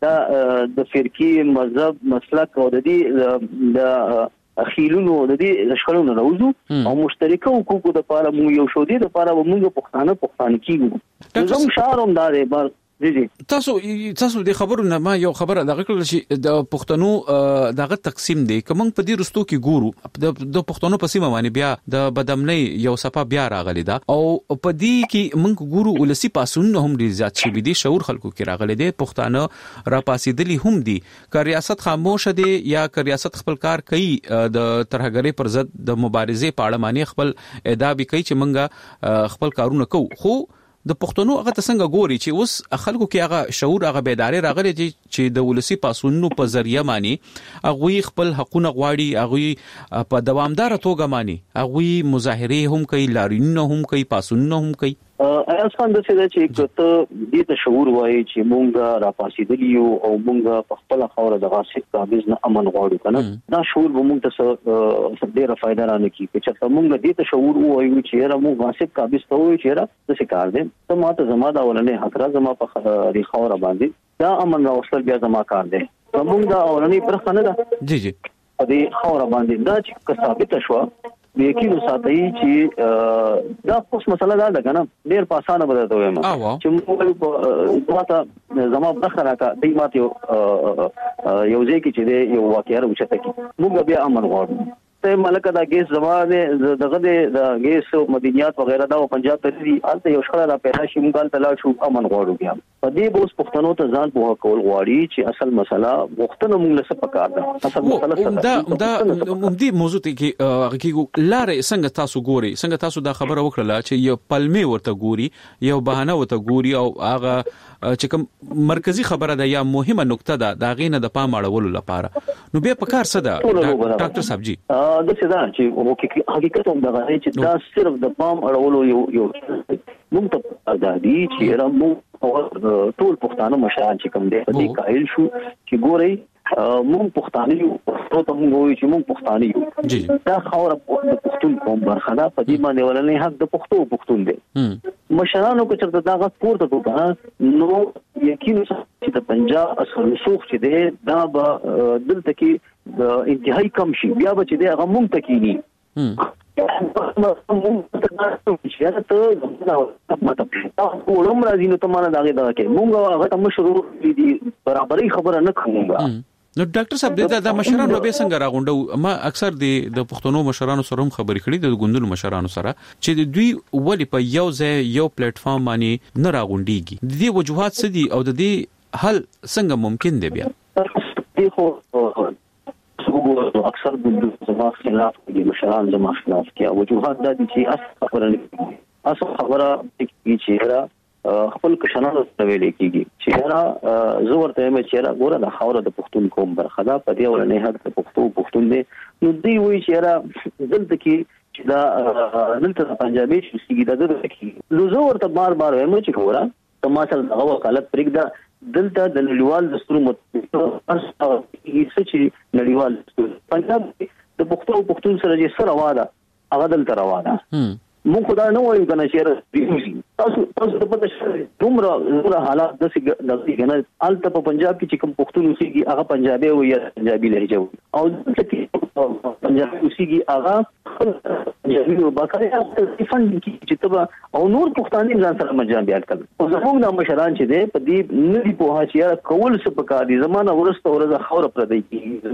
[SPEAKER 6] د فرقي مذهب مسلک او د دې د خیلونو د دې شخړونو راوځو او مشترکه حقوقو د لپاره موږ یو شو دي د لپاره موږ پښتانه کیږو. زموږ شعارم دا دی جی
[SPEAKER 5] تاسو د خبرو نه ما یو خبره دغه کړل چې د پښتنو دغه تقسیم دی کوم په دې رستو کې ګورو د پښتنو په سیمه باندې بیا د بدامنۍ یو صفه بیا راغلی دا او په دې کې موږ ګورو ولسی پاسون هم ډیر زیات شي دي شعور خلکو کې راغلی دي پښتانه را پاسېدلی هم دي که ریاست خاموش دي یا که ریاست خپل کار کوي د ترهګری پر ضد د مبارزې په اړه معنی خپل ادعا به کوي چې موږ خپل کارونه کوو. خو د پښتنو هغه څنګه ګوري چې اوس خلکو کې هغه شعور هغه بیداری راغلی چې د ولسی پاسونو په ذریعہ معنی هغه خپل حقونه غواړي، هغه په دوامدار توګه معنی هغه مظاهره هم کوي، لاریونونه هم کوي، پاسونه هم کوي.
[SPEAKER 6] ایاس خان د څه چې کته دې ته شعور وایي چې مونږ را پاسېدلی یو او مونږ په خپل خوره د غاصب قابض نه امن غواړو کنه دا شعور به مونږ ته ډېره فائدہ را نه کی چې مونږ دې ته شعور وایو چې را مونږ غاصب قابض ته وایو چې را څه کار دې ته ماته زما دا ولنه حق را زما په خوره باندې دا امن راوستل بیا زما کار دی. مونږ دا ولنه برخه نه ده
[SPEAKER 5] جی
[SPEAKER 6] په دې خوره باندې دا چې ثابت شو یقین ساتي چې دا اوس مسله دا ده کنه ډیر په اسانه بدلته وایم چې موږ ماته زما برخه راکا دې ماته یو ځای کې چې یو واقعیا راوچته کی موږ بیا امن غواړو ته ملک دا ګیس زمانه دغه د ګیس مدنیات وغیرہ دا پنجاب ته دي البته یو شخړه را پیدا شي موږ تل شو امن غواړو بیا په دې بوس پښتنو ته ځان په کول غواړي چې اصل مسله وختونه موږ له څه پکار ده اصل مسله
[SPEAKER 5] دا دې موضوع ته کې لارې څنګه تاسو ګوري څنګه تاسو دا خبره وکړه چې یو پلمې ورته ګوري یو بهانه ورته ګوري او هغه چې کوم مرکزی خبره ده یا مهمه نقطه ده دا غینه د پام اړولو لپاره نو بیا په کار څه ده ډاکټر صاحب جی
[SPEAKER 6] د څه ده چې حقیقت هم دا چې دا صرف د پام اړولو یو موږ ته ازادي چې موږ ټول پښتانه مشران چې کوم دي په دې قائل شو چې ګوري مونږ پښتانه یو پښتو ته مونږ وایو چې مونږ پښتانه یو
[SPEAKER 5] جی
[SPEAKER 6] دا خاور د پښتون قوم برخه ده په دې باندې ولنې حق د پښتون دی مشرانو کو چې دا غږ پورته وکړه نو یقینا چې د پنجاب اصل رسوخ چې دی دا به دلته کې د انتهایی کم شي بیا به چې دی هغه مونږ تکینی ولوم راځي نو ته مانه داغه کې مونږ هغه ته مشرو دي برابرۍ خبره نه کومه
[SPEAKER 5] نو ډاکټر صاحب د مشرانو به څنګه راغونډو ما اکثر د پښتنو مشرانو سره هم خبرې کړې د ګوندونو مشرانو سره چې دوی ولی په یو ځای یو پلیټ فارم باندې نه راغونډيږي د دې وجوهات څه دي او د دې حل څنګه ممکن دی بیا
[SPEAKER 6] اکثر د زما خلاف دي مشران زما خلاف کې وجوهات د دې اصل خبره چې خپل کشنانو ته ویل کېږي چې زه ورته یم چې ګوره د خاور د پښتون قوم برخه ده په دې ولنې حق د پښتون دی نو دوی وایي چې دلته کې چې دا دلته پنجابي شي د دې کې نو زه ورته بار وایم چې ګوره تماثل هغه وکالت پرېږده دلته د نړیوال دستور مطابق هیڅ چې نړیوال پنجاب د پښتون سره چې سره واده هغه دلته روانه مونږ خدای نه وایو کنه چې تاسو په پته دومره حالات د څه کنه الته په پنجاب کې چې کوم پښتون اوسېږي هغه پنجابي وي یا پنجابي لهجه او چې پنجابي اوسېږي هغه پنجابي وباکره فند چې تبا او نور پښتانه ځان سره مجامع کړل او زموږ د مشران چې دي په دې ندي په هاچیا کول څه پکار دي زمانہ ورسته ورځ خاور پردي کیږي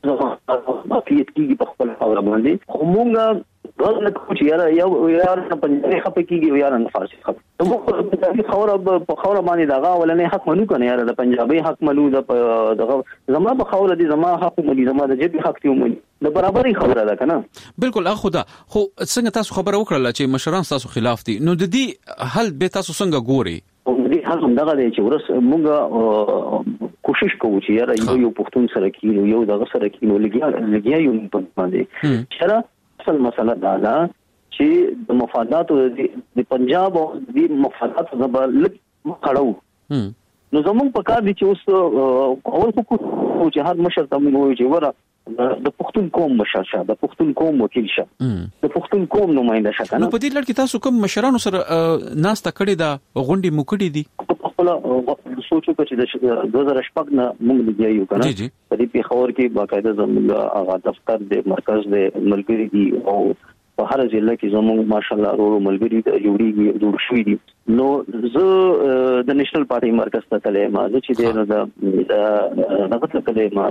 [SPEAKER 6] زما پیټ کیږي په خپل خاور باندې همغه غلط کوچ یاره یار په پنځه خپه کیږي یار نه فارسی خپه نو په خاور باندې دغه ولنې حق منو کنه یاره د پنجابي حق منو دغه زما په خاور دي زما حق منو زما د جبي حق ته منو د برابرۍ خبره ده کنه
[SPEAKER 5] بالکل خدا خو څنګه تاسو خبره وکړه چې مشران تاسو خلاف دي نو د دې حل به تاسو څنګه ګوري
[SPEAKER 6] او دې حل هم دغه دی چې ورس مونږه کوشش کوو چې یاره یو پښتون سره کینو یو دغه سره کینو لګیا یو په باندې چې اصل مسله دا ده چې د مفادات د پنجاب او د مفادات نه لږ مخړو نو زموږ په کار دي چې اوس اول خو چې هر مشر ته موږ وایو چې وره د پښتون قوم مشر شه د پښتون قوم وکیل شه د پښتون قوم نمائنده شه کنه
[SPEAKER 5] نو په دې لړ کې تاسو کوم مشرانو سره ناسته کړی دا غونډې مو کړې دي
[SPEAKER 6] خپل سوچو چې د 2014 نه موږ لګیایو کنه په دې پیښور کې باقاعده زموږ هغه دفتر د مرکز د ملګری دي او په هر ځای کې زموږ ماشاءالله ورو ملګری جوړ شوی دي نو زه د نېشنل پارټي مرکز ته تلم زه چې د نغت کلمه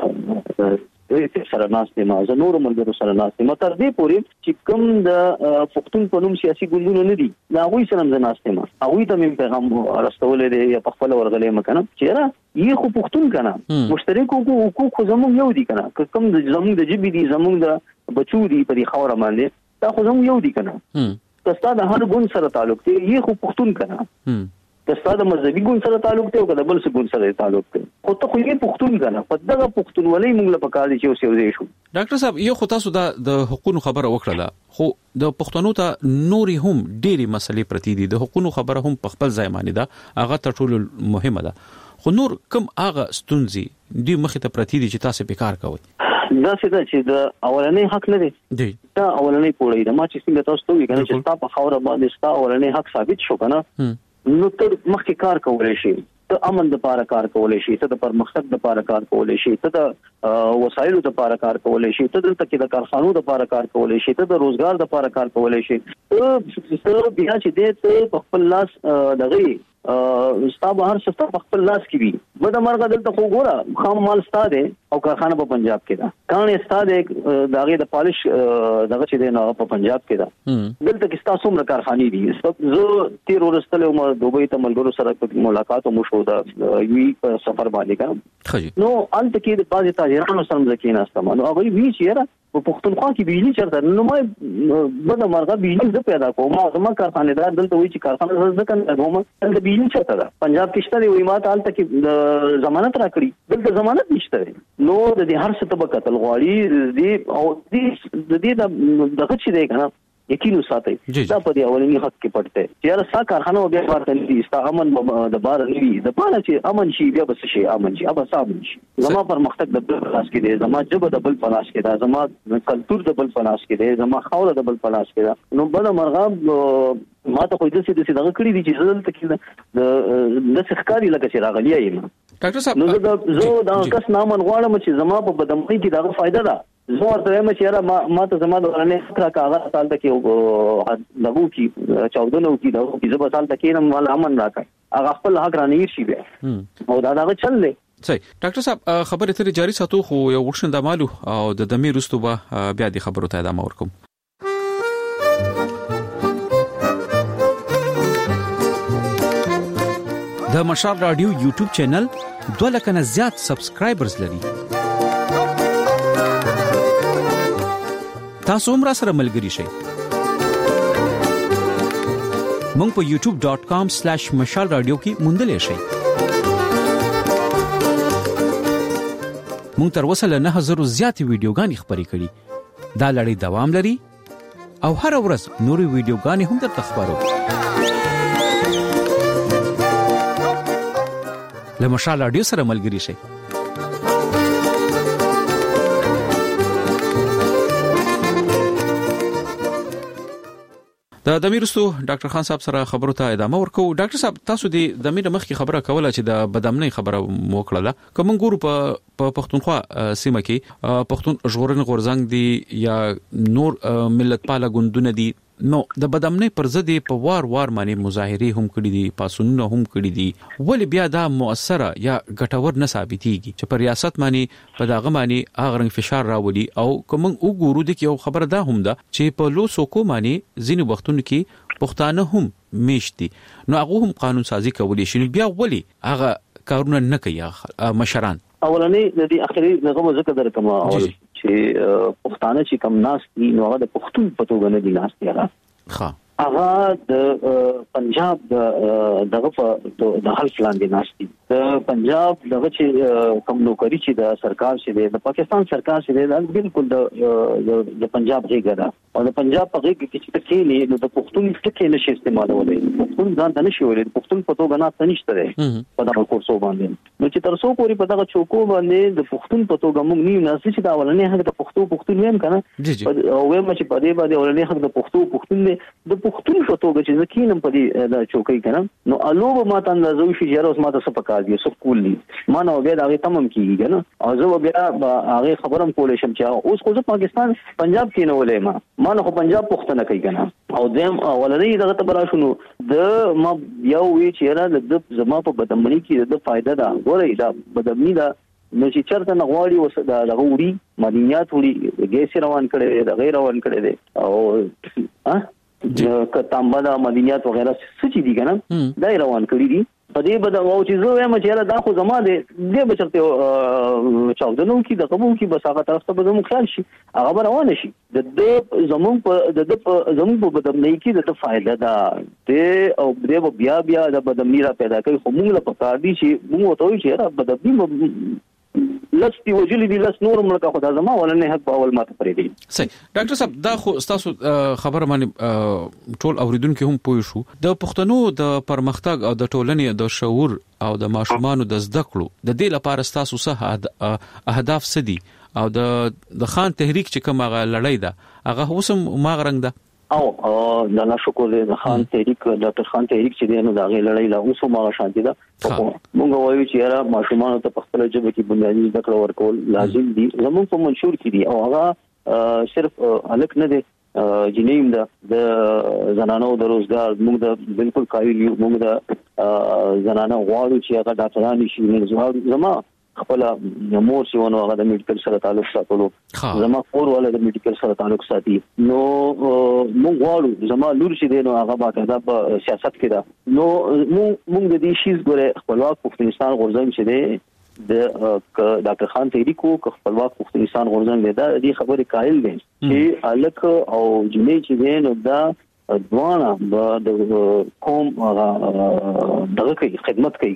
[SPEAKER 6] سره ناستې ما زه نور ملګرو سره ناستې ما تر دې پورې چې کوم د پښتون په نوم سیاسي ګوندونه نه دي دا غوي سره زه ناستې ما هغه ته مې پیغام راستولې دی یا په خپل ورغلې مکنه چې را یې خو پښتون کنه مشترک حقوق زموږ یو دي کنه کوم زموږ د جبي دي زموږ د بچو دي په دې خاور باندې دا خو زموږ یو دي کنه تاسو د هر ګوند سره تعلق دی یې خو پښتون کنه تاسو د مذهبي ګوند سره تعلق دی او د بل څه ګوند سره تعلق دی خو ته خو یې پښتون کنه په دغه پښتونولۍ موږ له پکاري چې اوسې شو
[SPEAKER 5] ډاکټر صاحب یو خو تاسو د حقوقو خبره وکړه خو د پښتنو ته نوري هم ډېری مسلې پرتی دي د حقوقو خبره هم په خپل ځای باندې ده هغه تر ټولو مهمه ده خو نور کوم هغه ستونزې دی مخې ته پرتی دي چې تاسو به کار کوئ
[SPEAKER 6] دا څه ده چې د اولنې حق نه دی دا اولنې پوړی د ما چې څنګه تاسو ته وی کنه چې تاسو په خاور باندې تاسو اولنې حق ثابت شو کنه نو تر مخکې کار کولای شي ته امن د لپاره کار کولای شي ته د پرمختګ د لپاره کار کولای شي ته د وسایلو د لپاره کار کولای شي ته دلته کې د کارخانو د لپاره کار کولای شي ته د روزګار د لپاره کار کولای شي ته بیا چې دې په خپل لاس دغه استاد هر څه په خپل لاس کې وي بده مرګ دلته خو ګوره خام مال استاد او کارخانه په پنجاب کې ده کانه استاد دغه د پالش دغه چې نه په پنجاب کې ده دلته کې تاسو مر کارخانه دي زه تیر ورستله ما دوبۍ ته ملګرو سره ملاقات مو شو دا وی په سفر باندې کړم نو انت کې د بازي تاجرانو سره ځکه ناستم نو هغه وی چې په پښتونخوا کې بجلی چرته نو ما بده مرغه بجلی زه پیدا کوم ما کارخانه دار دلته وی چې کارخانه زه کنه کوم دلته بجلی چرته ده پنجاب کې شته وی ما ته الته کې ضمانت راکړي دلته ضمانت نشته نو د دې هر څه ته قتل غواړي دې او دې د دغه چې دی کنه یقین وساتئ دا په دې اولنی حق کې پټه چې یاره سا کارخانه بیا بار کوي استا امن د بار نیوي د پانه چې امن شي بیا بس شي امن شي ابا صاحب شي زما پرمختګ د بل پلاس کې دی زما جبه د بل پلاس کې دا زما کلچر د بل پلاس کې دی زما خوله د بل پلاس کې دا نو بل مرغه ما ته خو دې چې دغه کړی دي چې زل تکي د ښکاری لکه چې راغلی یم
[SPEAKER 5] ډاکټر صاحب
[SPEAKER 6] نو زه دا کس نامن غواړم چې زما په بدمخۍ کې دغه فائدہ ده زه ورته وایم چې یاره ما ته زما د ورنې فکر کاغه سال تک یو لګو کی 14 نو کی دا چې زه په سال تک نه مال امن راکړ هغه خپل حق رانیر شي بیا او دا چل دی
[SPEAKER 5] صحیح ډاکټر صاحب خبرې ترې جاری ساتو خو یو ورشنده مالو او د دمې رستو به بیا د خبرو ته ادامه ورکوم د مشال رادیو یوټیوب چینل 2 لک نه زیات سبسکرایبرز لري تاسو هم را سره ملګري شئ مونږ په youtube.com/mashal radio کې موندلې شئ مونږ تر اوسه له 9000 زیاتې ویډیوګانې خبرې کړې دا لړۍ دوام لري او هر ورځ نورې ویډیوګانې هم درته خبرو له مشال رادیو سره ملګري شئ د دمیرستو ډاکټر خان صاحب سره خبرو ته ادامه ورکو ډاکټر صاحب تاسو د دمیر مخ کی خبره کوله چې د بدامنۍ خبره موکړه کوم ګورو په پښتونخوا سیمه کې پښتون ژغورنې غورځنګ دی یا نور ملت پاله ګوندونه دي نو د بدامنۍ پر ضد په وار معنی مظاهره هم کړی دي پاسونونه هم کړی دي ولې بیا دا مؤثره یا ګټور نه ثابتېږي چې پر ریاست معنی په داغه معنی هغه رنګ فشار راولي او کوم وګورو د یو خبره ده هم ده چې په لوسو کو معنی ځینې وختونو کې پښتانه هم میشتي نو هغه هم قانون سازي کولی شي بیا ولې هغه کارونه نه کوي مشران
[SPEAKER 6] اولنې د دې اخري دغه ذکر درکم چې پښتانه چې کم ناس دي نو هغه د پښتون په توګه نه دي ناس دي هغه د پنجاب دغه د حل پلان دي ناس دي د پنجاب دغه چې کم نوکری چې د سرکار چې د پاکستان سرکار چې د بالکل د پنجاب غیګه ده او د پنجاب په غیګه کې چې کې نو د پښتون ټکی نشي استعمالولای پښتون ځان ته نشي ولې پښتون په توګه نه نشته ده په دغه کورسو باندې نو چې تر څو پورې په دغه چوکو باندې د پښتون په توګه موږ نیو ناس چې دا ولنې هغه د پښتون ویم کنه او ویم چې په دې باندې ولنې هغه د پښتون د پښتون په توګه چې زکینم په دې د چوکۍ کنه نو الوب ما ته اندازو شي چې اوس ما ته څه پکار دي څه کول دي ما نو بیا دا تمام کیږي کنه او زه بیا هغه خبرم کولې شم چې اوس خو پاکستان پنجاب کې نه ولې ما نو پنجاب پښتنه کوي کنه او دیم ولنې دغه ته بلا شنو د ما یو وی چې را د زما په بدمنۍ کې د فائدہ ده ورې دا بدمنۍ ده نو چې چرته نغواړي وس دا لغوري مدینات وړي ګیس روان کړي د غیر روان کړي او که تانبه د مدینات وغیرہ څه دي کنه دا روان کړی دي په دې بده او چې زه وایم چې دا خو زما دې بچرته چاودنو کې د قبول کې بس هغه طرف ته به مو خیال شي هغه روان شي د زمون په بدمنۍ کې د فائدہ ده او دې بیا د بدمنۍ را پیدا کوي خو موږ له پکار دي چې موږ ته وایي چې بدمنۍ لستی وجلی دي لس نور ملک خدا زما ولنه حق باول ماته پرې دي
[SPEAKER 5] صحیح ډاکټر صاحب دا خو تاسو خبره باندې ټول اوریدونکو هم پوه شو د پښتنو د پرمختګ او د ټولنې د شعور او د ماشومانو د زده کړو د دې لپاره تاسو څه اهداف سدي او د خان تحریک چې کومه لړۍ ده هغه اوسم ما غرنګ ده
[SPEAKER 6] او د نشکر د خان تحریک ډاکټر خان تحریک چې دی نو دا غي لړۍ لا اوسه ما شانتي ده موږ وایو چې را ماشومان ته په خپل ژبه کې بنیادی زده کړه ورکول لازم دي زموږ په منشور کې دي او هغه صرف الک نه دي جنیم د زنانو د روزګار موږ د بالکل قایل یو موږ د زنانو غواړو چې هغه ډاکټران شي نه زما خپل مور چې ونه هغه د میډیکل سره تعلق ساتلو زما کور ولا د میډیکل سره تعلق ساتي نو موږ غواړو زما لور چې دی نو هغه باندې په سیاست کې ده نو موږ د دې شیز ګوره خپلواک پښتونستان غورځنګ چې دی د ډاکټر خان تحریک او خپلواک پښتونستان غورځنګ دی دا دې خبرې قائل دي چې الک او جنې چې دی نو دا دوانه د قوم دغه کوي خدمت کوي کنه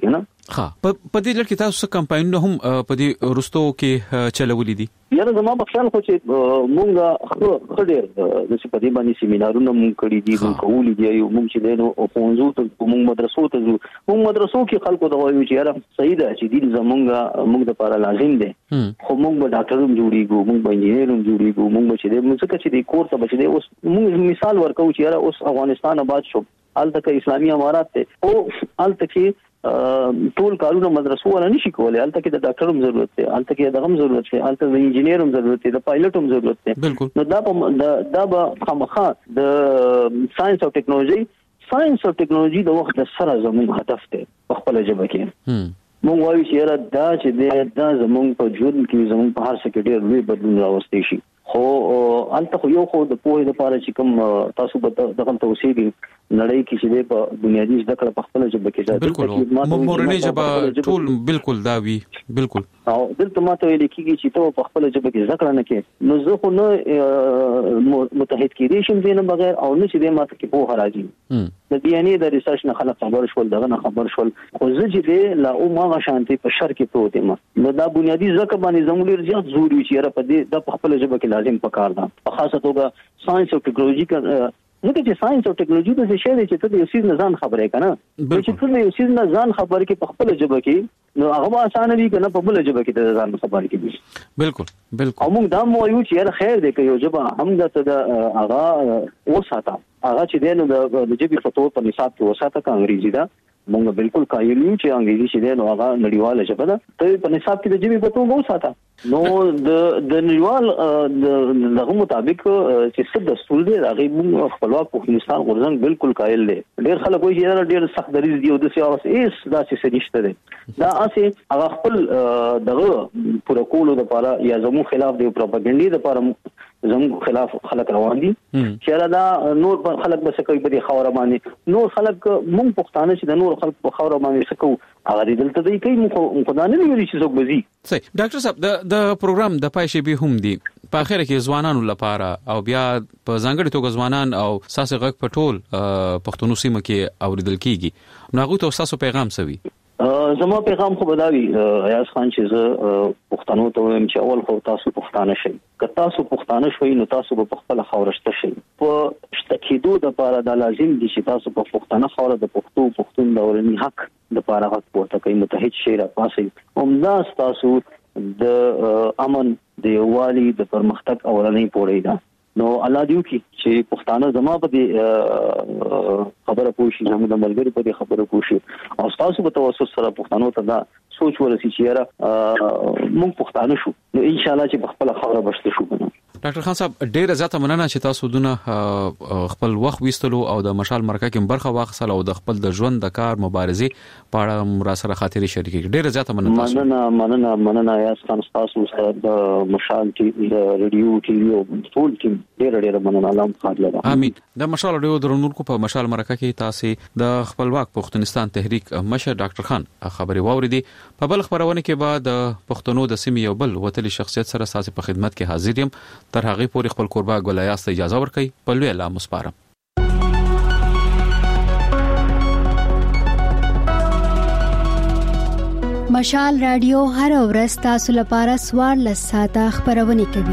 [SPEAKER 5] ها په دې لړ کې تاسو کمپاینونه هم په دې رستو کې چلولې دي؟
[SPEAKER 6] یاره زما په خیال خو چې مونږه خډیر د څه په دې باندې سیمینارونه مونږ کړی دي، مونږ کولې دي، یو مونږ چې دینو او پونځو ته مونږ مدرسو ته ځو، مونږ مدرسو کې خلکو دا وایي چې یاره صحیح ده چې دین زمونږه موږ د لپاره لازم دي، خو مونږ به ډاکټر هم جوړیږو، مونږ به انجینیر هم جوړیږو، مونږ به چې دې موږ چې دې کور ته بچ دې اوس مونږ مثال ورکو چې یاره اوس افغانستان آباد شو، الته کې اسلامي امارات ته او الته کې ټول کارونه مدرسو ولا نشي کولای، الته کې د ډاکټر هم ضرورت دی، الته کې د هم ضرورت دی، الته د انجینیر هم ضرورت دی، د پایلټ هم ضرورت دی. نو دا به خامخا د ساينس او ټیکنالوژي د وخت سره زموږ هدف دی په خپل ژبه کې. مونږ وایو چې یاره دا چې دا زموږ په ژوند کې زموږ په هر څه کې ډېر لوی بدلون راوستي شي، خو الته خو یو خو د پوهې لپاره چې کوم تاسو به دغه توسيدي نړۍ کې چې په بنیادی زده کړه په خپل ژبه کې
[SPEAKER 5] بالکل مورنۍ ژبه ټول بالکل دا وی بالکل
[SPEAKER 6] او دلته ماته ویل کېږي چې ته په خپل ژبه کې زده کړه نه کې، نو زه خو نه متحد کېدې شم دې نه بغیر او نه چې دې ماته کې په راځي د بي ان اي د ریسرچ نه خلک خبر شول، دغه نه خبر شول، خو زه چې دې لا او ما شانتي په شر کې پروت یم، نو دا بنیادی ځکه باندې زموږ لري زیات ضروري چې را په دې د خپل ژبه کې لازم پکار ده، په خاصه توګه ساينس او ټیکنالوژي نو چې ساينس او ټیکنالوژي د څه شی چې ته د یو څه نه ځان خبرې کنه، چې ته د یو څه نه ځان خبرې کې په خپل ژبه کې نو هغه آسان وي کنه په بل ژبه کې د ځان خبرې کې.
[SPEAKER 5] بالکل
[SPEAKER 6] او موږ دا مو یو چې خیر دی که یو ژبه هم د هغه وساته، هغه چې دینو د ژبې په تور په نصاب کې وساته کا انګریزي دا موږ بالکل قایل یو چې انګریزي چې دینو هغه نړیواله ژبه ده، ته په نصاب کې د ژبې په تور وساته. نو د نړیوال دغه مطابق چې څه دستور دی هغه موږ خپلواک افغانستان غورځنګ بالکل قایل دی. ډېر خلک وایي چې ډېر سخت دریځ دی او د سیاست هیڅ داسې څه نشته دی، دا اسې هغه خپل دغه پوره کولو لپاره یا زموږ خلاف دی پروپاګاندا لپاره زموږ خلاف خلک روان دي چې دا نور خلک به څه کوي په دې خوره باندې، نور خلک مونږ پښتانه چې د نور خلک په خوره باندې څه کوو هغه دلته دی کوي مونږ خدای نه ویلي چې څوک بزي.
[SPEAKER 5] صحیح ډاکټر صاحب د پروګرام د پایښې به هم دي په اخر کې ځوانانو لپاره او بیا په ځانګړي توګه ځوانان او ساسي غږ په ټول پښتون سیمه کې اوریدل کیږي، نو هغه ته تاسو پیغام سوي؟
[SPEAKER 6] زما پیغام خو بداوی ایاز خان چې زه پښتنو ته وایم چې اول خو تاسو پښتانه شئ، که تاسو پښتانه شئ نو تاسو به خپل خاورشته شئ، په شته کېدو د لپاره دا لازم دي چې تاسو په پښتانه خوره د پښتون د اورنی حق د لپاره حق پورته کوي، متحد شئ را پاسئ، همدا تاسو د امن د یووالي د پرمختګ اورنی پوړی ده. نو الله دې وکړي چې پښتانه زما په دې خبره پوه شي، زموږ د ملګرو په دې خبره پوه شي او تاسو په توسط سره پښتنو ته دا سوچ ورسي چې یاره موږ پښتانه شو نو ان شاء الله چې په خپل خبره بشته شو.
[SPEAKER 5] ډاکټر خان صاحب ډیره زیاته مننه چې تاسو دونه خپل وخت وستلو او د مشال مرکه کې برخه واخیستل او د خپل د ژوند د کار مبارزه په اړه را سره خاطري شریک کړئ. ډیره زیاته مننه تاسو.
[SPEAKER 6] مننه یا تاسو سره د مشال ټي رادیو ټي وي ټول ټیم ډیره مننه. الله مخاطب
[SPEAKER 5] امين. د مشال رادیو درنونکو په مشال مرکه کې تاسو د خپلواک پښتونستان تحریک مشر ډاکټر خان خبري واوریدي. په بل خبرونه کې بعد پښتنو د سیمې یو بل وتلی شخصیت سره تاسو په خدمت کې حاضر یم. تر هغه پورې خپل قربا ګلایاست اجازه ورکړئ. په لوی الله مسپارم.
[SPEAKER 9] مشال رادیو هر ورځ تاسو لپاره سوار لساته خبرونه کوي.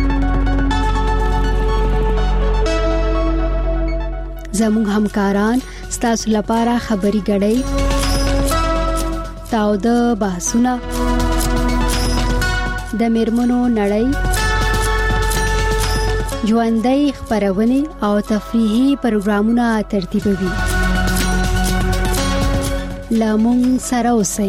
[SPEAKER 9] زموږ همکاران تاسو لپاره خبري غړي تاو د بحثونه د میرمنو نړۍ ژوندۍ خبرونه او تفریحي پروګرامونه ترتیبوي. لامون سره اوسئ.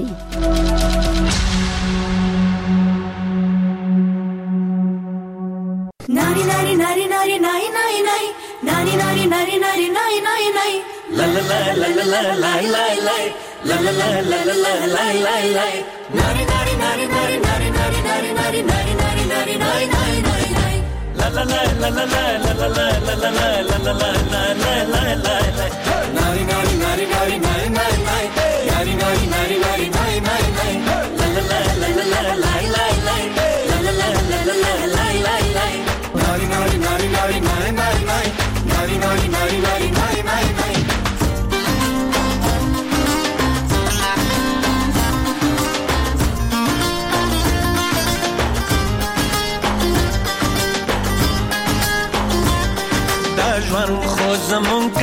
[SPEAKER 10] ناری ناری ناری ناری ناری ناری ناری ناری ناری ناری ناری ناری ناری لا لا لا لا لا لا لا لا لا لا لا لا لا لا لا لا لا ناری ناری ناری ناری ناری ناری ناری ناری ناری ناری ناری ناری ناری ناری لا لا لا لا لا لا لا لا لا لا لا لا لا لا لا لا لا لا ناری ناری ناری ناری ناری ناری ناری ناری ناری ناری ناری ناری ناری لا لا لا لا لا لا لا لا لا لا لا لا لا لا لا لا ناری ناری ناری ناری ناری ناری ناری ناری ناری ناری ناری ناری ناری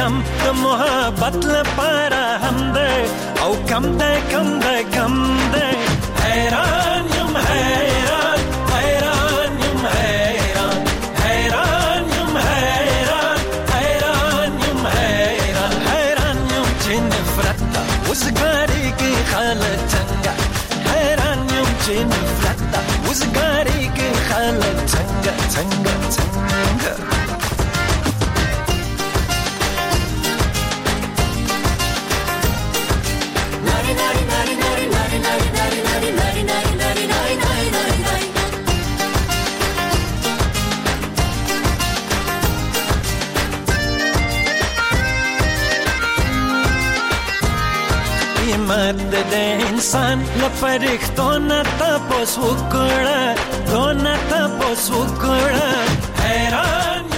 [SPEAKER 8] کم د محبت لپاره هم ده او کم ده کم ده کم ده حیران یم حیران حیران یم حیران حیران یم حیران حیران یم حیران حیران یم چې نفرت ته وزګاری کې خلک څنګه حیران یم چې نفرت ته وزګاری کې خلک څنګه څنګه څنګه قیمت د انسان لپاره نه تاسو وکړه دونه تاسو وکړه حیران